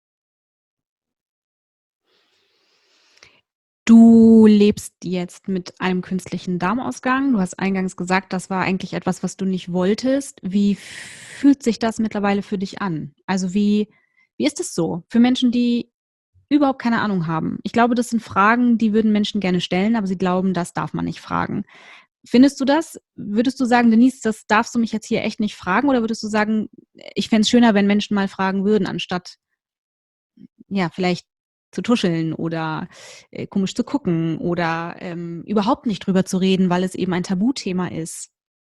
Du lebst jetzt mit einem künstlichen Darmausgang. Du hast eingangs gesagt, das war eigentlich etwas, was du nicht wolltest. Wie fühlt sich das mittlerweile für dich an? Also wie, wie ist es so für Menschen, die überhaupt keine Ahnung haben? Ich glaube, das sind Fragen, die würden Menschen gerne stellen, aber sie glauben, das darf man nicht fragen. Findest du das? Würdest du sagen, Denise, das darfst du mich jetzt hier echt nicht fragen? Oder würdest du sagen, ich fände es schöner, wenn Menschen mal fragen würden, anstatt ja, vielleicht zu tuscheln oder äh, komisch zu gucken oder ähm, überhaupt nicht drüber zu reden, weil es eben ein Tabuthema ist?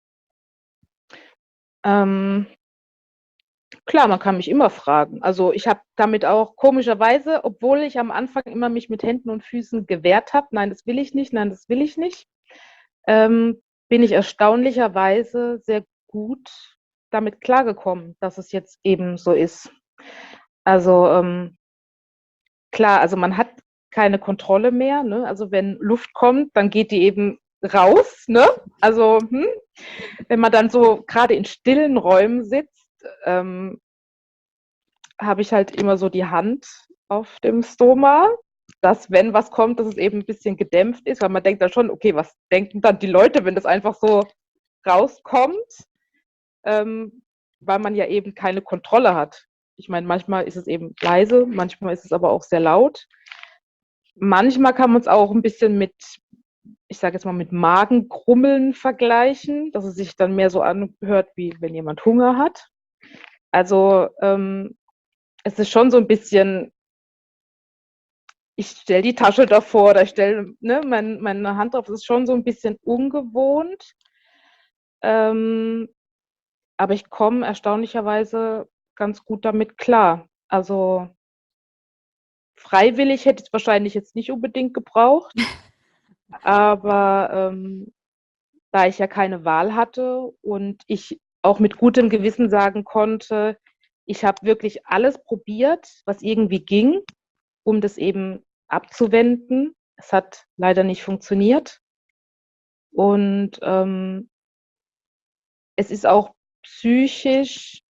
Ähm, klar, man kann mich immer fragen. Also ich habe damit auch komischerweise, obwohl ich am Anfang immer mich mit Händen und Füßen gewehrt habe, nein, das will ich nicht, nein, das will ich nicht, ähm, bin ich erstaunlicherweise sehr gut damit klargekommen, dass es jetzt eben so ist. Also ähm, klar, also man hat keine Kontrolle mehr. Ne? Also wenn Luft kommt, dann geht die eben raus. Ne? Also hm, wenn man dann so gerade in stillen Räumen sitzt, ähm, habe ich halt immer so die Hand auf dem Stoma, dass wenn was kommt, dass es eben ein bisschen gedämpft ist, weil man denkt dann schon, okay, was denken dann die Leute, wenn das einfach so rauskommt, ähm, weil man ja eben keine Kontrolle hat. Ich meine, manchmal ist es eben leise, manchmal ist es aber auch sehr laut. Manchmal kann man es auch ein bisschen mit, ich sage jetzt mal, mit Magengrummeln vergleichen, dass es sich dann mehr so anhört, wie wenn jemand Hunger hat. Also ähm, es ist schon so ein bisschen, ich stelle die Tasche davor oder ich stelle ne, mein, meine Hand drauf, es ist schon so ein bisschen ungewohnt. Ähm, aber ich komme erstaunlicherweise ganz gut damit klar. Also freiwillig hätte ich es wahrscheinlich jetzt nicht unbedingt gebraucht, aber ähm, da ich ja keine Wahl hatte und ich auch mit gutem Gewissen sagen konnte, ich habe wirklich alles probiert, was irgendwie ging, um das eben abzuwenden. Es hat leider nicht funktioniert. Und ähm, es ist auch psychisch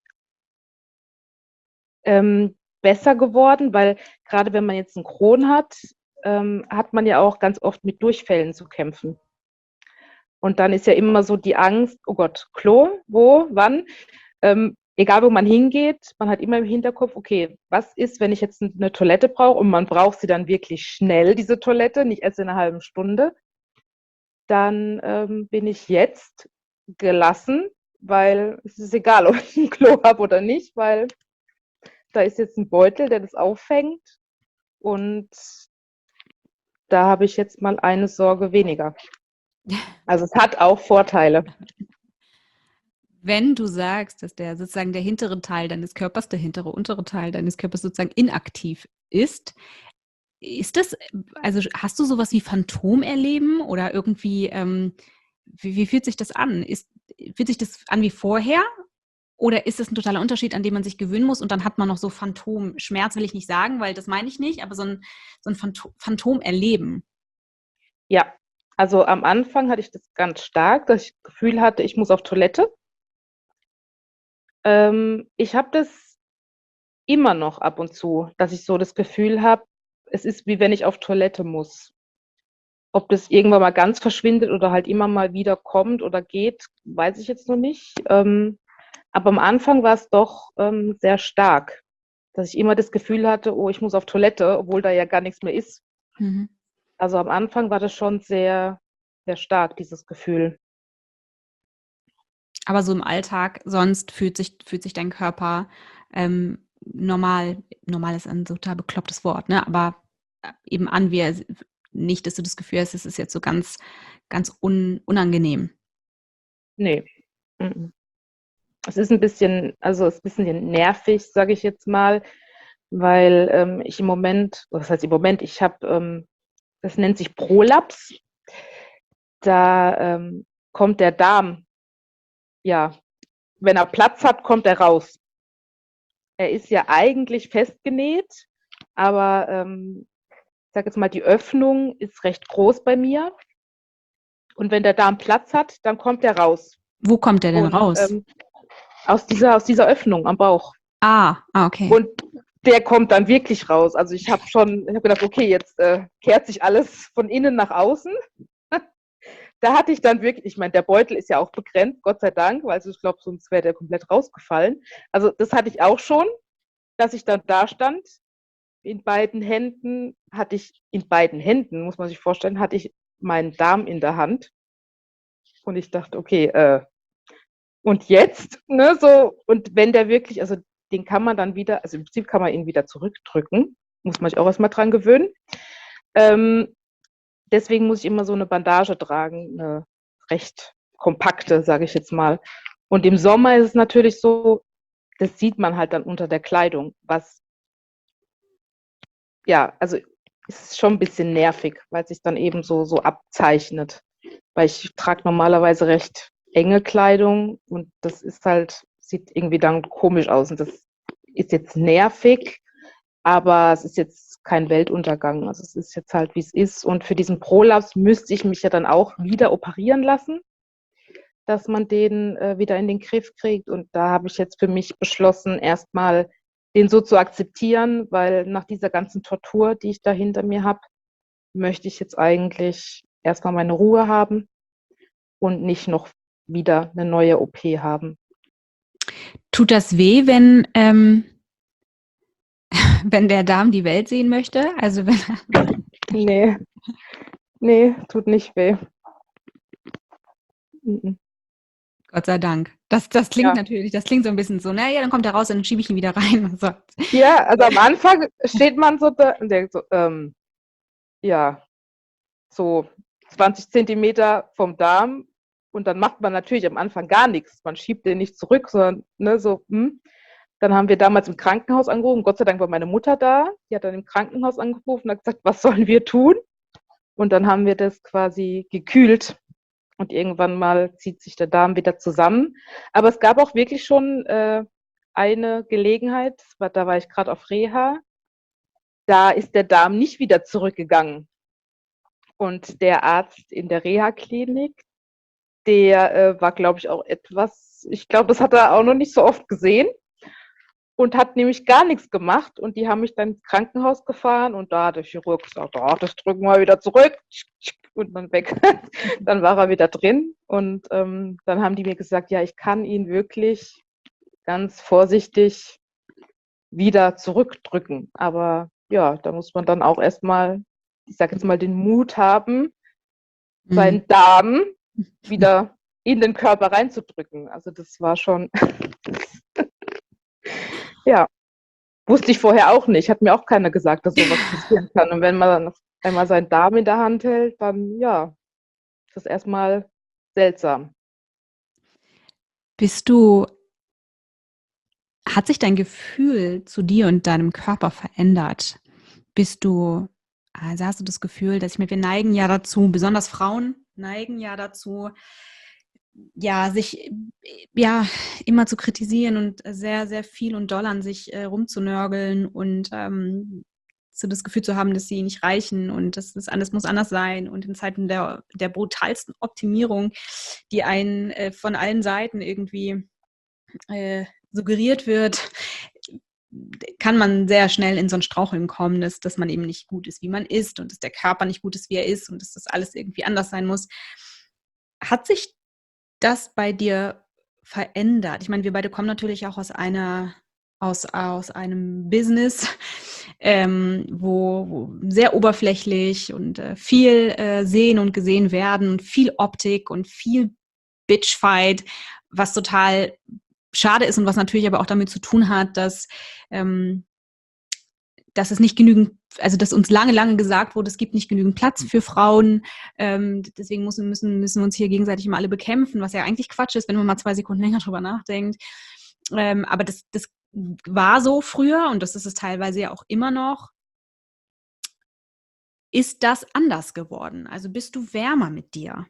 ähm, besser geworden, weil gerade wenn man jetzt einen Crohn hat, ähm, hat man ja auch ganz oft mit Durchfällen zu kämpfen. Und dann ist ja immer so die Angst, oh Gott, Klo, wo, wann? Ähm, egal wo man hingeht, man hat immer im Hinterkopf, okay, was ist, wenn ich jetzt eine Toilette brauche und man braucht sie dann wirklich schnell, diese Toilette, nicht erst in einer halben Stunde, dann ähm, bin ich jetzt gelassen, weil es ist egal, ob ich ein Klo habe oder nicht, weil da ist jetzt ein Beutel, der das auffängt und da habe ich jetzt mal eine Sorge weniger. Also es hat auch Vorteile. Wenn du sagst, dass der sozusagen der hintere Teil deines Körpers, der hintere, untere Teil deines Körpers sozusagen inaktiv ist, ist das, also hast du sowas wie Phantomerleben oder irgendwie, ähm, wie, wie fühlt sich das an? Ist, fühlt sich das an wie vorher? Oder ist es ein totaler Unterschied, an dem man sich gewöhnen muss und dann hat man noch so Phantomschmerz, will ich nicht sagen, weil das meine ich nicht, aber so ein, so ein Phantom, Phantomerleben. Ja, also am Anfang hatte ich das ganz stark, dass ich das Gefühl hatte, ich muss auf Toilette. Ähm, ich habe das immer noch ab und zu, dass ich so das Gefühl habe, es ist wie wenn ich auf Toilette muss. Ob das irgendwann mal ganz verschwindet oder halt immer mal wieder kommt oder geht, weiß ich jetzt noch nicht. Ähm, aber am Anfang war es doch ähm, sehr stark, dass ich immer das Gefühl hatte, oh, ich muss auf Toilette, obwohl da ja gar nichts mehr ist. Mhm. Also am Anfang war das schon sehr, sehr stark, dieses Gefühl. Aber so im Alltag, sonst fühlt sich, fühlt sich dein Körper ähm, normal, normal ist ein total beklopptes Wort, ne? Aber eben an, wie er, nicht, dass du das Gefühl hast, es ist jetzt so ganz, ganz un, unangenehm. Nee. Mhm. Es ist ein bisschen, also es ist ein bisschen nervig, sage ich jetzt mal, weil ähm, ich im Moment, was heißt im Moment, ich habe, ähm, das nennt sich Prolaps. Da ähm, kommt der Darm, ja, wenn er Platz hat, kommt er raus. Er ist ja eigentlich festgenäht, aber ähm, ich sage jetzt mal, die Öffnung ist recht groß bei mir. Und wenn der Darm Platz hat, dann kommt er raus. Wo kommt der denn Und raus? ähm, aus, dieser, aus dieser Öffnung am Bauch. Ah, ah, okay. Und der kommt dann wirklich raus. Also ich habe schon, ich habe gedacht, okay, jetzt äh, kehrt sich alles von innen nach außen. Da hatte ich dann wirklich, ich meine, der Beutel ist ja auch begrenzt, Gott sei Dank, weil also ich glaube, sonst wäre der komplett rausgefallen. Also das hatte ich auch schon, dass ich dann da stand. In beiden Händen hatte ich, in beiden Händen, muss man sich vorstellen, hatte ich meinen Darm in der Hand. Und ich dachte, okay, äh, und jetzt, ne, so, und wenn der wirklich, also den kann man dann wieder, also im Prinzip kann man ihn wieder zurückdrücken, muss man sich auch erstmal dran gewöhnen. Ähm, deswegen muss ich immer so eine Bandage tragen, eine recht kompakte, sage ich jetzt mal. Und im Sommer ist es natürlich so, das sieht man halt dann unter der Kleidung, was, ja, also es ist schon ein bisschen nervig, weil es sich dann eben so, so abzeichnet. Weil ich trage normalerweise recht enge Kleidung und das ist halt, sieht irgendwie dann komisch aus. Und das ist jetzt nervig, aber es ist jetzt kein Weltuntergang. Also es ist jetzt halt, wie es ist. Und für diesen Prolaps müsste ich mich ja dann auch wieder operieren lassen, dass man den äh, wieder in den Griff kriegt. Und da habe ich jetzt für mich beschlossen, erstmal den so zu akzeptieren, weil nach dieser ganzen Tortur, die ich da hinter mir habe, möchte ich jetzt eigentlich erstmal meine Ruhe haben und nicht noch wieder eine neue O P haben. Tut das weh, wenn, ähm, wenn der Darm die Welt sehen möchte? Also wenn Nee, nee, tut nicht weh. Mhm. Gott sei Dank. Das, das klingt Ja. natürlich, das klingt so ein bisschen so, naja, dann kommt er raus, dann schiebe ich ihn wieder rein. Also, Ja, also am Anfang steht man so da und denkt so, ähm, ja, so zwanzig Zentimeter vom Darm und dann macht man natürlich am Anfang gar nichts. Man schiebt den nicht zurück, sondern ne, so, hm. Dann haben wir damals im Krankenhaus angerufen. Gott sei Dank war meine Mutter da. Die hat dann im Krankenhaus angerufen und hat gesagt, was sollen wir tun? Und dann haben wir das quasi gekühlt. Und irgendwann mal zieht sich der Darm wieder zusammen. Aber es gab auch wirklich schon äh, eine Gelegenheit, da war ich gerade auf Reha, da ist der Darm nicht wieder zurückgegangen. Und der Arzt in der Reha-Klinik, der äh, war, glaube ich, auch etwas, ich glaube, das hat er auch noch nicht so oft gesehen und hat nämlich gar nichts gemacht. Und die haben mich dann ins Krankenhaus gefahren und da hat der Chirurg gesagt, oh, das drücken wir wieder zurück und dann weg. Dann war er wieder drin und ähm, dann haben die mir gesagt, ja, ich kann ihn wirklich ganz vorsichtig wieder zurückdrücken. Aber ja, da muss man dann auch erstmal, ich sage jetzt mal, den Mut haben, Mhm. seinen Darm wieder in den Körper reinzudrücken. Also das war schon, ja, wusste ich vorher auch nicht. Hat mir auch keiner gesagt, dass sowas passieren kann. Und wenn man dann einmal seinen Darm in der Hand hält, dann ja, ist das erstmal seltsam. Bist du, hat sich dein Gefühl zu dir und deinem Körper verändert? Bist du, also hast du das Gefühl, dass ich mir, wir neigen ja dazu, besonders Frauen neigen ja dazu, ja, sich ja immer zu kritisieren und sehr, sehr viel und doll an sich äh, rumzunörgeln und ähm, so das Gefühl zu haben, dass sie nicht reichen und das, das alles muss anders sein und in Zeiten der, der brutalsten Optimierung, die einen äh, von allen Seiten irgendwie äh, suggeriert wird, kann man sehr schnell in so ein Straucheln kommen, dass, dass man eben nicht gut ist, wie man ist und dass der Körper nicht gut ist, wie er ist und dass das alles irgendwie anders sein muss. Hat sich das bei dir verändert? Ich meine, wir beide kommen natürlich auch aus einer, aus, aus einem Business, ähm, wo, wo sehr oberflächlich und äh, viel äh, sehen und gesehen werden und viel Optik und viel Bitchfight, was total schade ist und was natürlich aber auch damit zu tun hat, dass ähm, dass es nicht genügend, also dass uns lange, lange gesagt wurde, es gibt nicht genügend Platz für Frauen. Ähm, deswegen müssen, müssen, müssen wir uns hier gegenseitig immer alle bekämpfen, was ja eigentlich Quatsch ist, wenn man mal zwei Sekunden länger drüber nachdenkt. Ähm, aber das, das war so früher und das ist es teilweise ja auch immer noch. Ist das anders geworden? Also bist du wärmer mit dir?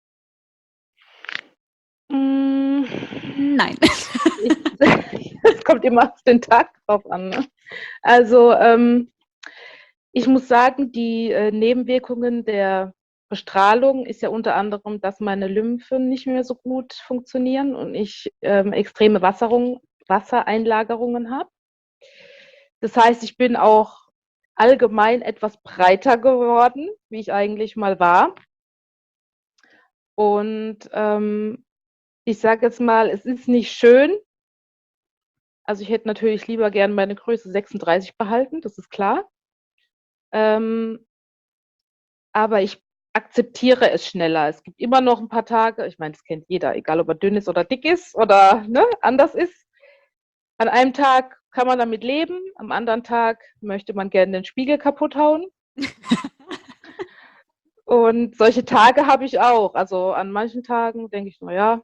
Mm, Nein. Es kommt immer auf den Tag drauf an. Ne? Also ähm, ich muss sagen, die äh, Nebenwirkungen der Bestrahlung ist ja unter anderem, dass meine Lymphen nicht mehr so gut funktionieren und ich ähm, extreme Wasserung, Wassereinlagerungen habe. Das heißt, ich bin auch allgemein etwas breiter geworden, wie ich eigentlich mal war. Und ähm, ich sage jetzt mal, es ist nicht schön. Also ich hätte natürlich lieber gern meine Größe sechsunddreißig behalten, das ist klar. Ähm, aber ich akzeptiere es schneller. Es gibt immer noch ein paar Tage, ich meine, das kennt jeder, egal ob er dünn ist oder dick ist oder ne, anders ist. An einem Tag kann man damit leben, am anderen Tag möchte man gerne den Spiegel kaputt hauen. Und solche Tage habe ich auch. Also an manchen Tagen denke ich, naja,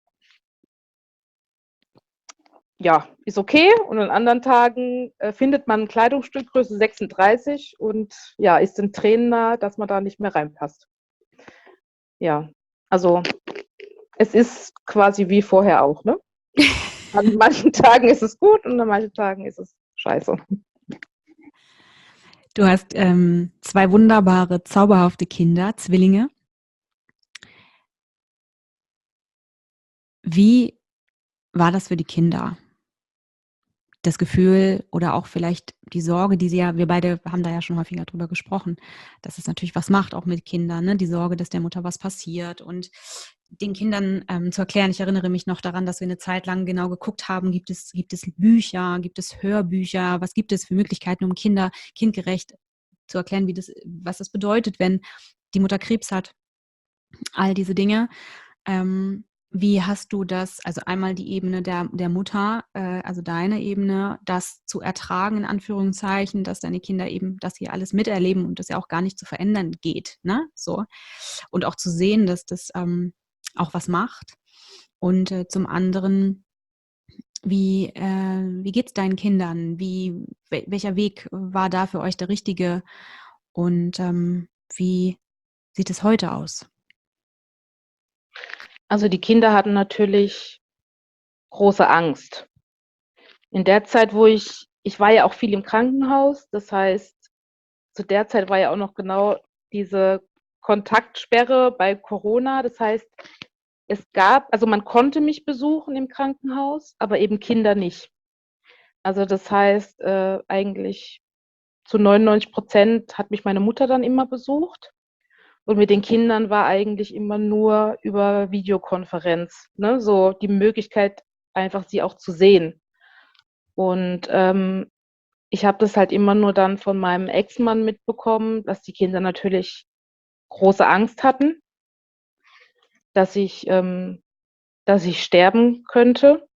ja, ist okay. Und an anderen Tagen äh, findet man ein Kleidungsstück Größe sechsunddreißig und ja, ist den Tränen nah, dass man da nicht mehr reinpasst. Ja, also es ist quasi wie vorher auch, ne? An manchen Tagen ist es gut und an manchen Tagen ist es scheiße. Du hast ähm, zwei wunderbare, zauberhafte Kinder, Zwillinge. Wie war das für die Kinder? Das Gefühl oder auch vielleicht die Sorge, die sie ja, wir beide haben da ja schon häufiger drüber gesprochen, dass es natürlich was macht, auch mit Kindern, ne? Die Sorge, dass der Mutter was passiert und den Kindern ähm, zu erklären. Ich erinnere mich noch daran, dass wir eine Zeit lang genau geguckt haben, gibt es, gibt es Bücher, gibt es Hörbücher, was gibt es für Möglichkeiten, um Kinder kindgerecht zu erklären, wie das, was das bedeutet, wenn die Mutter Krebs hat, all diese Dinge. Ähm, Wie hast du das, also einmal die Ebene der, der Mutter, äh, also deine Ebene, das zu ertragen, in Anführungszeichen, dass deine Kinder eben das hier alles miterleben und das ja auch gar nicht zu verändern geht, ne? So. Und auch zu sehen, dass das ähm, auch was macht. Und äh, zum anderen, wie, äh, wie geht es deinen Kindern? Wie, wel- welcher Weg war da für euch der richtige? Und ähm, wie sieht es heute aus? Also die Kinder hatten natürlich große Angst. In der Zeit, wo ich, ich war ja auch viel im Krankenhaus, das heißt, zu der Zeit war ja auch noch genau diese Kontaktsperre bei Corona. Das heißt, es gab, also man konnte mich besuchen im Krankenhaus, aber eben Kinder nicht. Also das heißt, äh, eigentlich zu neunundneunzig Prozent hat mich meine Mutter dann immer besucht. Und mit den Kindern war eigentlich immer nur über Videokonferenz, ne? So die Möglichkeit, einfach sie auch zu sehen. Und ähm, ich habe das halt immer nur dann von meinem Ex-Mann mitbekommen, dass die Kinder natürlich große Angst hatten, dass ich, ähm, dass ich sterben könnte.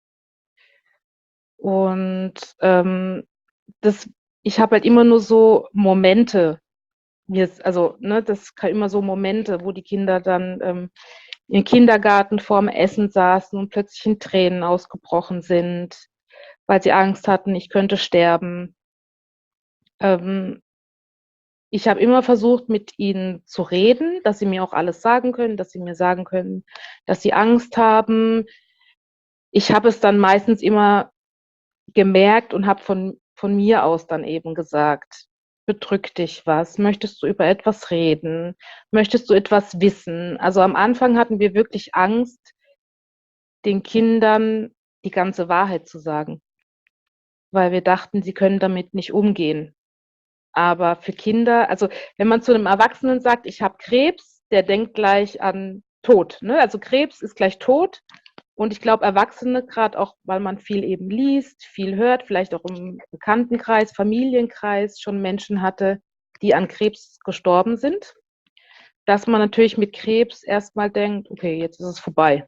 Und ähm, das, ich habe halt immer nur so Momente mir ist, also, ne, das kann immer so Momente, wo die Kinder dann ähm, im Kindergarten vorm Essen saßen und plötzlich in Tränen ausgebrochen sind, weil sie Angst hatten, ich könnte sterben. Ähm, ich habe immer versucht, mit ihnen zu reden, dass sie mir auch alles sagen können, dass sie mir sagen können, dass sie Angst haben. Ich habe es dann meistens immer gemerkt und habe von, von mir aus dann eben gesagt, bedrückt dich was? Möchtest du über etwas reden? Möchtest du etwas wissen? Also am Anfang hatten wir wirklich Angst, den Kindern die ganze Wahrheit zu sagen, weil wir dachten, sie können damit nicht umgehen. Aber für Kinder, also wenn man zu einem Erwachsenen sagt, ich habe Krebs, der denkt gleich an Tod. Ne? Also Krebs ist gleich Tod. Und ich glaube, Erwachsene, gerade auch, weil man viel eben liest, viel hört, vielleicht auch im Bekanntenkreis, Familienkreis schon Menschen hatte, die an Krebs gestorben sind, dass man natürlich mit Krebs erstmal denkt, okay, jetzt ist es vorbei.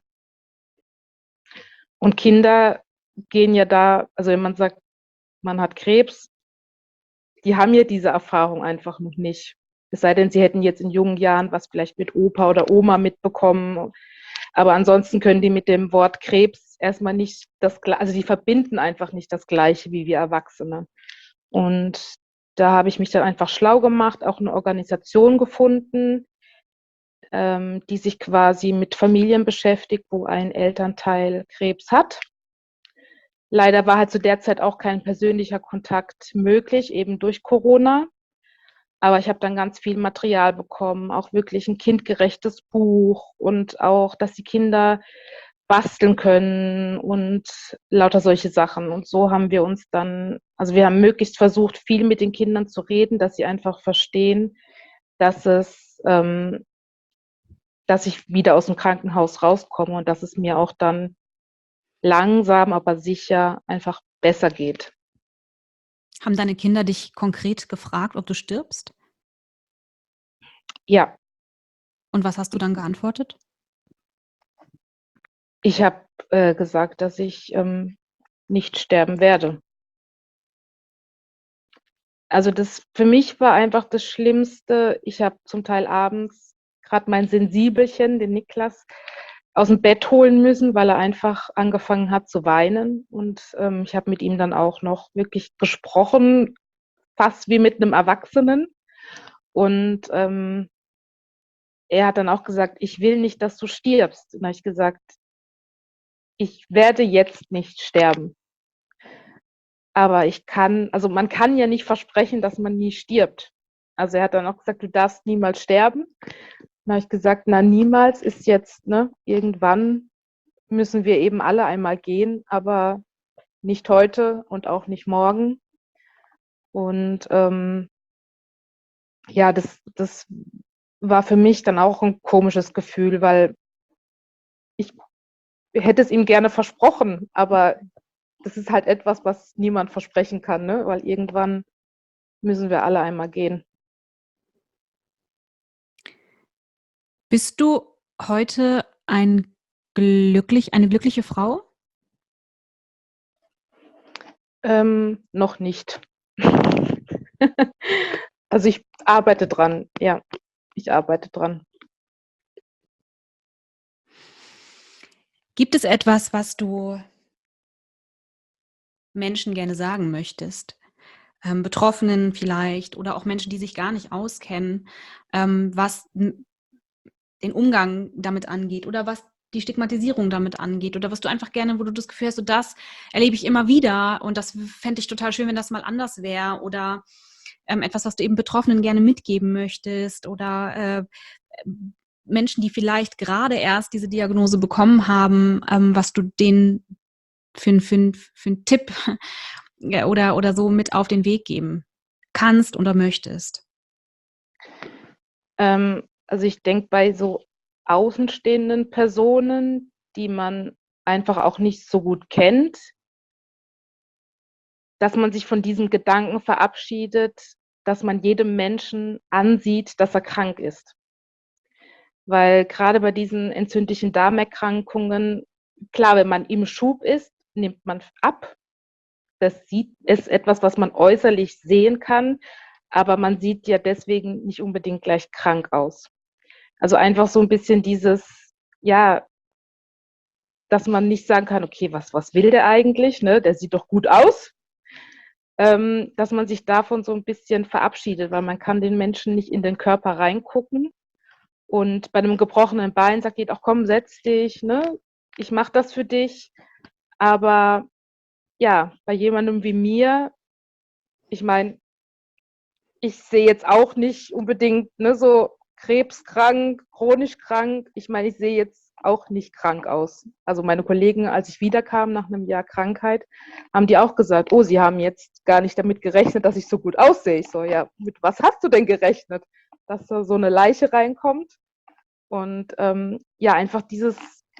Und Kinder gehen ja da, also wenn man sagt, man hat Krebs, die haben ja diese Erfahrung einfach noch nicht. Es sei denn, sie hätten jetzt in jungen Jahren was vielleicht mit Opa oder Oma mitbekommen. Aber ansonsten können die mit dem Wort Krebs erstmal nicht das Gleiche, also die verbinden einfach nicht das Gleiche wie wir Erwachsene. Und da habe ich mich dann einfach schlau gemacht, auch eine Organisation gefunden, ähm, die sich quasi mit Familien beschäftigt, wo ein Elternteil Krebs hat. Leider war halt zu der Zeit auch kein persönlicher Kontakt möglich, eben durch Corona. Aber ich habe dann ganz viel Material bekommen, auch wirklich ein kindgerechtes Buch und auch, dass die Kinder basteln können und lauter solche Sachen. Und so haben wir uns dann, also wir haben möglichst versucht, viel mit den Kindern zu reden, dass sie einfach verstehen, dass es, ähm, dass ich wieder aus dem Krankenhaus rauskomme und dass es mir auch dann langsam, aber sicher einfach besser geht. Haben deine Kinder dich konkret gefragt, ob du stirbst? Ja. Und was hast du dann geantwortet? Ich habe äh, gesagt, dass ich ähm, nicht sterben werde. Also das für mich war einfach das Schlimmste. Ich habe zum Teil abends gerade mein Sensibelchen, den Niklas, aus dem Bett holen müssen, weil er einfach angefangen hat zu weinen. Und ähm, ich habe mit ihm dann auch noch wirklich gesprochen, fast wie mit einem Erwachsenen. Und ähm, er hat dann auch gesagt, ich will nicht, dass du stirbst. Und da habe ich gesagt, ich werde jetzt nicht sterben. Aber ich kann, also man kann ja nicht versprechen, dass man nie stirbt. Also er hat dann auch gesagt, du darfst niemals sterben. Dann habe ich gesagt, na niemals ist jetzt, ne, irgendwann müssen wir eben alle einmal gehen, aber nicht heute und auch nicht morgen. Und ähm, ja, das, das war für mich dann auch ein komisches Gefühl, weil ich hätte es ihm gerne versprochen, aber das ist halt etwas, was niemand versprechen kann, ne? Weil irgendwann müssen wir alle einmal gehen. Bist du heute ein glücklich, eine glückliche Frau? Ähm, noch nicht. Also ich arbeite dran, ja, ich arbeite dran. Gibt es etwas, was du Menschen gerne sagen möchtest? Ähm, Betroffenen vielleicht oder auch Menschen, die sich gar nicht auskennen, ähm, was n- den Umgang damit angeht oder was die Stigmatisierung damit angeht oder was du einfach gerne, wo du das Gefühl hast, so das erlebe ich immer wieder und das fände ich total schön, wenn das mal anders wäre oder ähm, etwas, was du eben Betroffenen gerne mitgeben möchtest oder äh, Menschen, die vielleicht gerade erst diese Diagnose bekommen haben, ähm, was du denen für, für, für einen Tipp ja, oder, oder so mit auf den Weg geben kannst oder möchtest? Ähm, also ich denke, bei so außenstehenden Personen, die man einfach auch nicht so gut kennt, dass man sich von diesem Gedanken verabschiedet, dass man jedem Menschen ansieht, dass er krank ist. Weil gerade bei diesen entzündlichen Darmerkrankungen, klar, wenn man im Schub ist, nimmt man ab. Das sieht, ist etwas, was man äußerlich sehen kann. aber man sieht ja deswegen nicht unbedingt gleich krank aus. Also einfach so ein bisschen dieses, ja, dass man nicht sagen kann, okay, was, was will der eigentlich? Ne? Der sieht doch gut aus. Ähm, dass man sich davon so ein bisschen verabschiedet, weil man kann den Menschen nicht in den Körper reingucken. Und bei einem gebrochenen Bein sagt jeder, auch komm, setz dich, ne? Ich mache das für dich. Aber ja, bei jemandem wie mir, ich meine, ich sehe jetzt auch nicht unbedingt ne, so krebskrank, chronisch krank. Ich meine, ich sehe jetzt auch nicht krank aus. Also meine Kollegen, als ich wiederkam nach einem Jahr Krankheit, haben die auch gesagt, oh, sie haben jetzt gar nicht damit gerechnet, dass ich so gut aussehe. Ich so, ja, mit was hast du denn gerechnet? Dass da so eine Leiche reinkommt? Und ähm, ja, einfach dieses,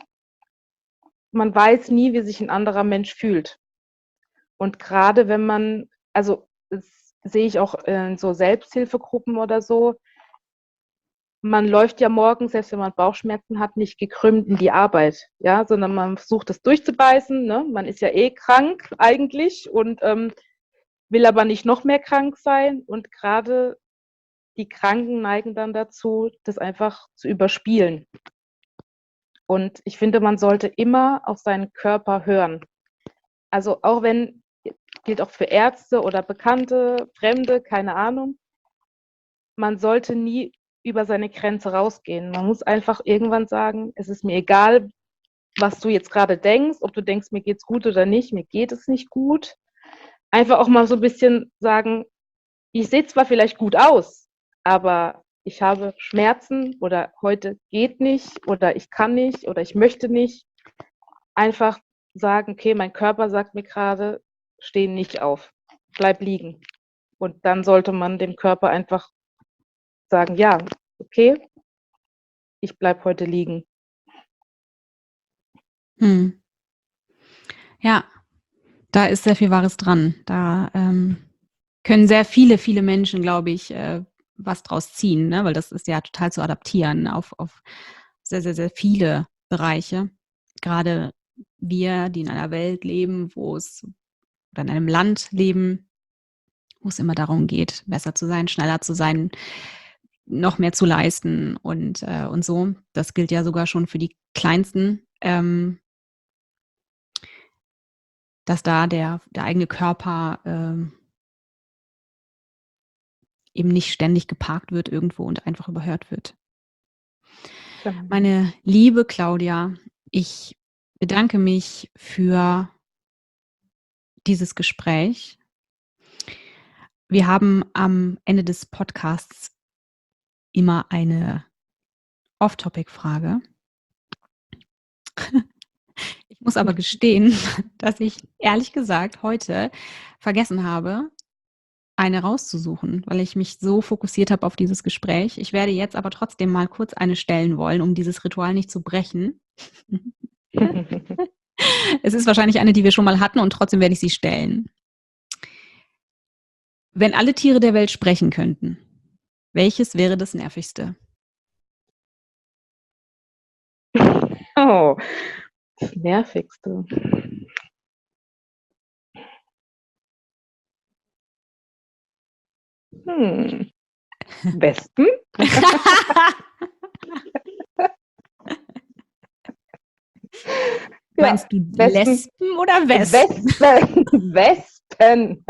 man weiß nie, wie sich ein anderer Mensch fühlt. Und gerade wenn man, also das sehe ich auch in so Selbsthilfegruppen oder so, man läuft ja morgens, selbst wenn man Bauchschmerzen hat, nicht gekrümmt in die Arbeit, ja, sondern man versucht es durchzubeißen, ne? Man ist ja eh krank eigentlich und ähm, will aber nicht noch mehr krank sein und gerade die Kranken neigen dann dazu, das einfach zu überspielen. Und ich finde, man sollte immer auf seinen Körper hören. Also auch wenn, gilt auch für Ärzte oder Bekannte, Fremde, keine Ahnung, man sollte nie über seine Grenze rausgehen. Man muss einfach irgendwann sagen, es ist mir egal, was du jetzt gerade denkst, ob du denkst, mir geht's gut oder nicht, mir geht es nicht gut. Einfach auch mal so ein bisschen sagen, ich sehe zwar vielleicht gut aus, aber ich habe Schmerzen oder heute geht nicht oder ich kann nicht oder ich möchte nicht. Einfach sagen, okay, mein Körper sagt mir gerade, steh nicht auf, bleib liegen. Und dann sollte man dem Körper einfach sagen, ja, okay, ich bleib heute liegen. Hm. Ja, da ist sehr viel Wahres dran. Da ähm, können sehr viele, viele Menschen, glaube ich, äh, was draus ziehen, ne? Weil das ist ja total zu adaptieren auf, auf sehr, sehr, sehr viele Bereiche. Gerade wir, die in einer Welt leben, wo es, oder in einem Land leben, wo es immer darum geht, besser zu sein, schneller zu sein, noch mehr zu leisten und, äh, und so. Das gilt ja sogar schon für die Kleinsten, ähm, dass da der, der eigene Körper ähm, eben nicht ständig geparkt wird irgendwo und einfach überhört wird. Genau. Meine liebe Claudia, ich bedanke mich für dieses Gespräch. Wir haben am Ende des Podcasts immer eine Off-Topic-Frage. Ich muss aber gestehen, dass ich ehrlich gesagt heute vergessen habe, eine rauszusuchen, weil ich mich so fokussiert habe auf dieses Gespräch. Ich werde jetzt aber trotzdem mal kurz eine stellen wollen, um dieses Ritual nicht zu brechen. Es ist wahrscheinlich eine, die wir schon mal hatten und trotzdem werde ich sie stellen. Wenn alle Tiere der Welt sprechen könnten, welches wäre das nervigste? Oh, das Nervigste. Hm. Wespen? Meinst du Wespen. Lesben oder Wespen? Wespen. Wespen.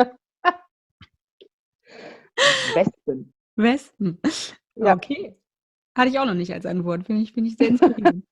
Wespen. Wespen. Ja. Okay. Hatte ich auch noch nicht als Antwort. Finde ich, finde ich sehr inspirierend.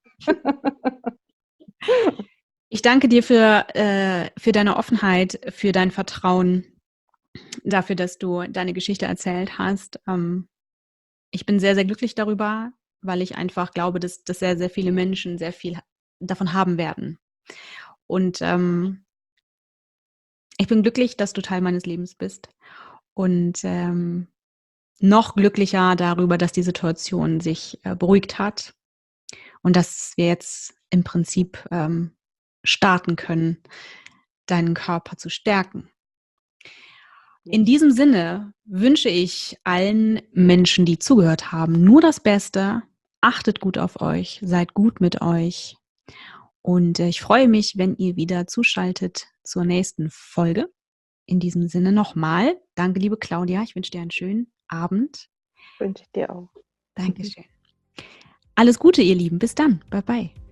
Ich danke dir für, äh, für deine Offenheit, für dein Vertrauen, dafür, dass du deine Geschichte erzählt hast. Ähm, ich bin sehr, sehr glücklich darüber, weil ich einfach glaube, dass, dass sehr, sehr viele Menschen sehr viel davon haben werden. Und ähm, ich bin glücklich, dass du Teil meines Lebens bist. Und ähm, noch glücklicher darüber, dass die Situation sich äh, beruhigt hat und dass wir jetzt im Prinzip ähm, starten können, deinen Körper zu stärken. In diesem Sinne wünsche ich allen Menschen, die zugehört haben, nur das Beste. Achtet gut auf euch, seid gut mit euch. Und äh, ich freue mich, wenn ihr wieder zuschaltet zur nächsten Folge. in diesem Sinne nochmal, danke liebe Claudia, ich wünsche dir einen schönen Abend. Wünsche ich dir auch. Dankeschön. Alles Gute, ihr Lieben. Bis dann. Bye bye.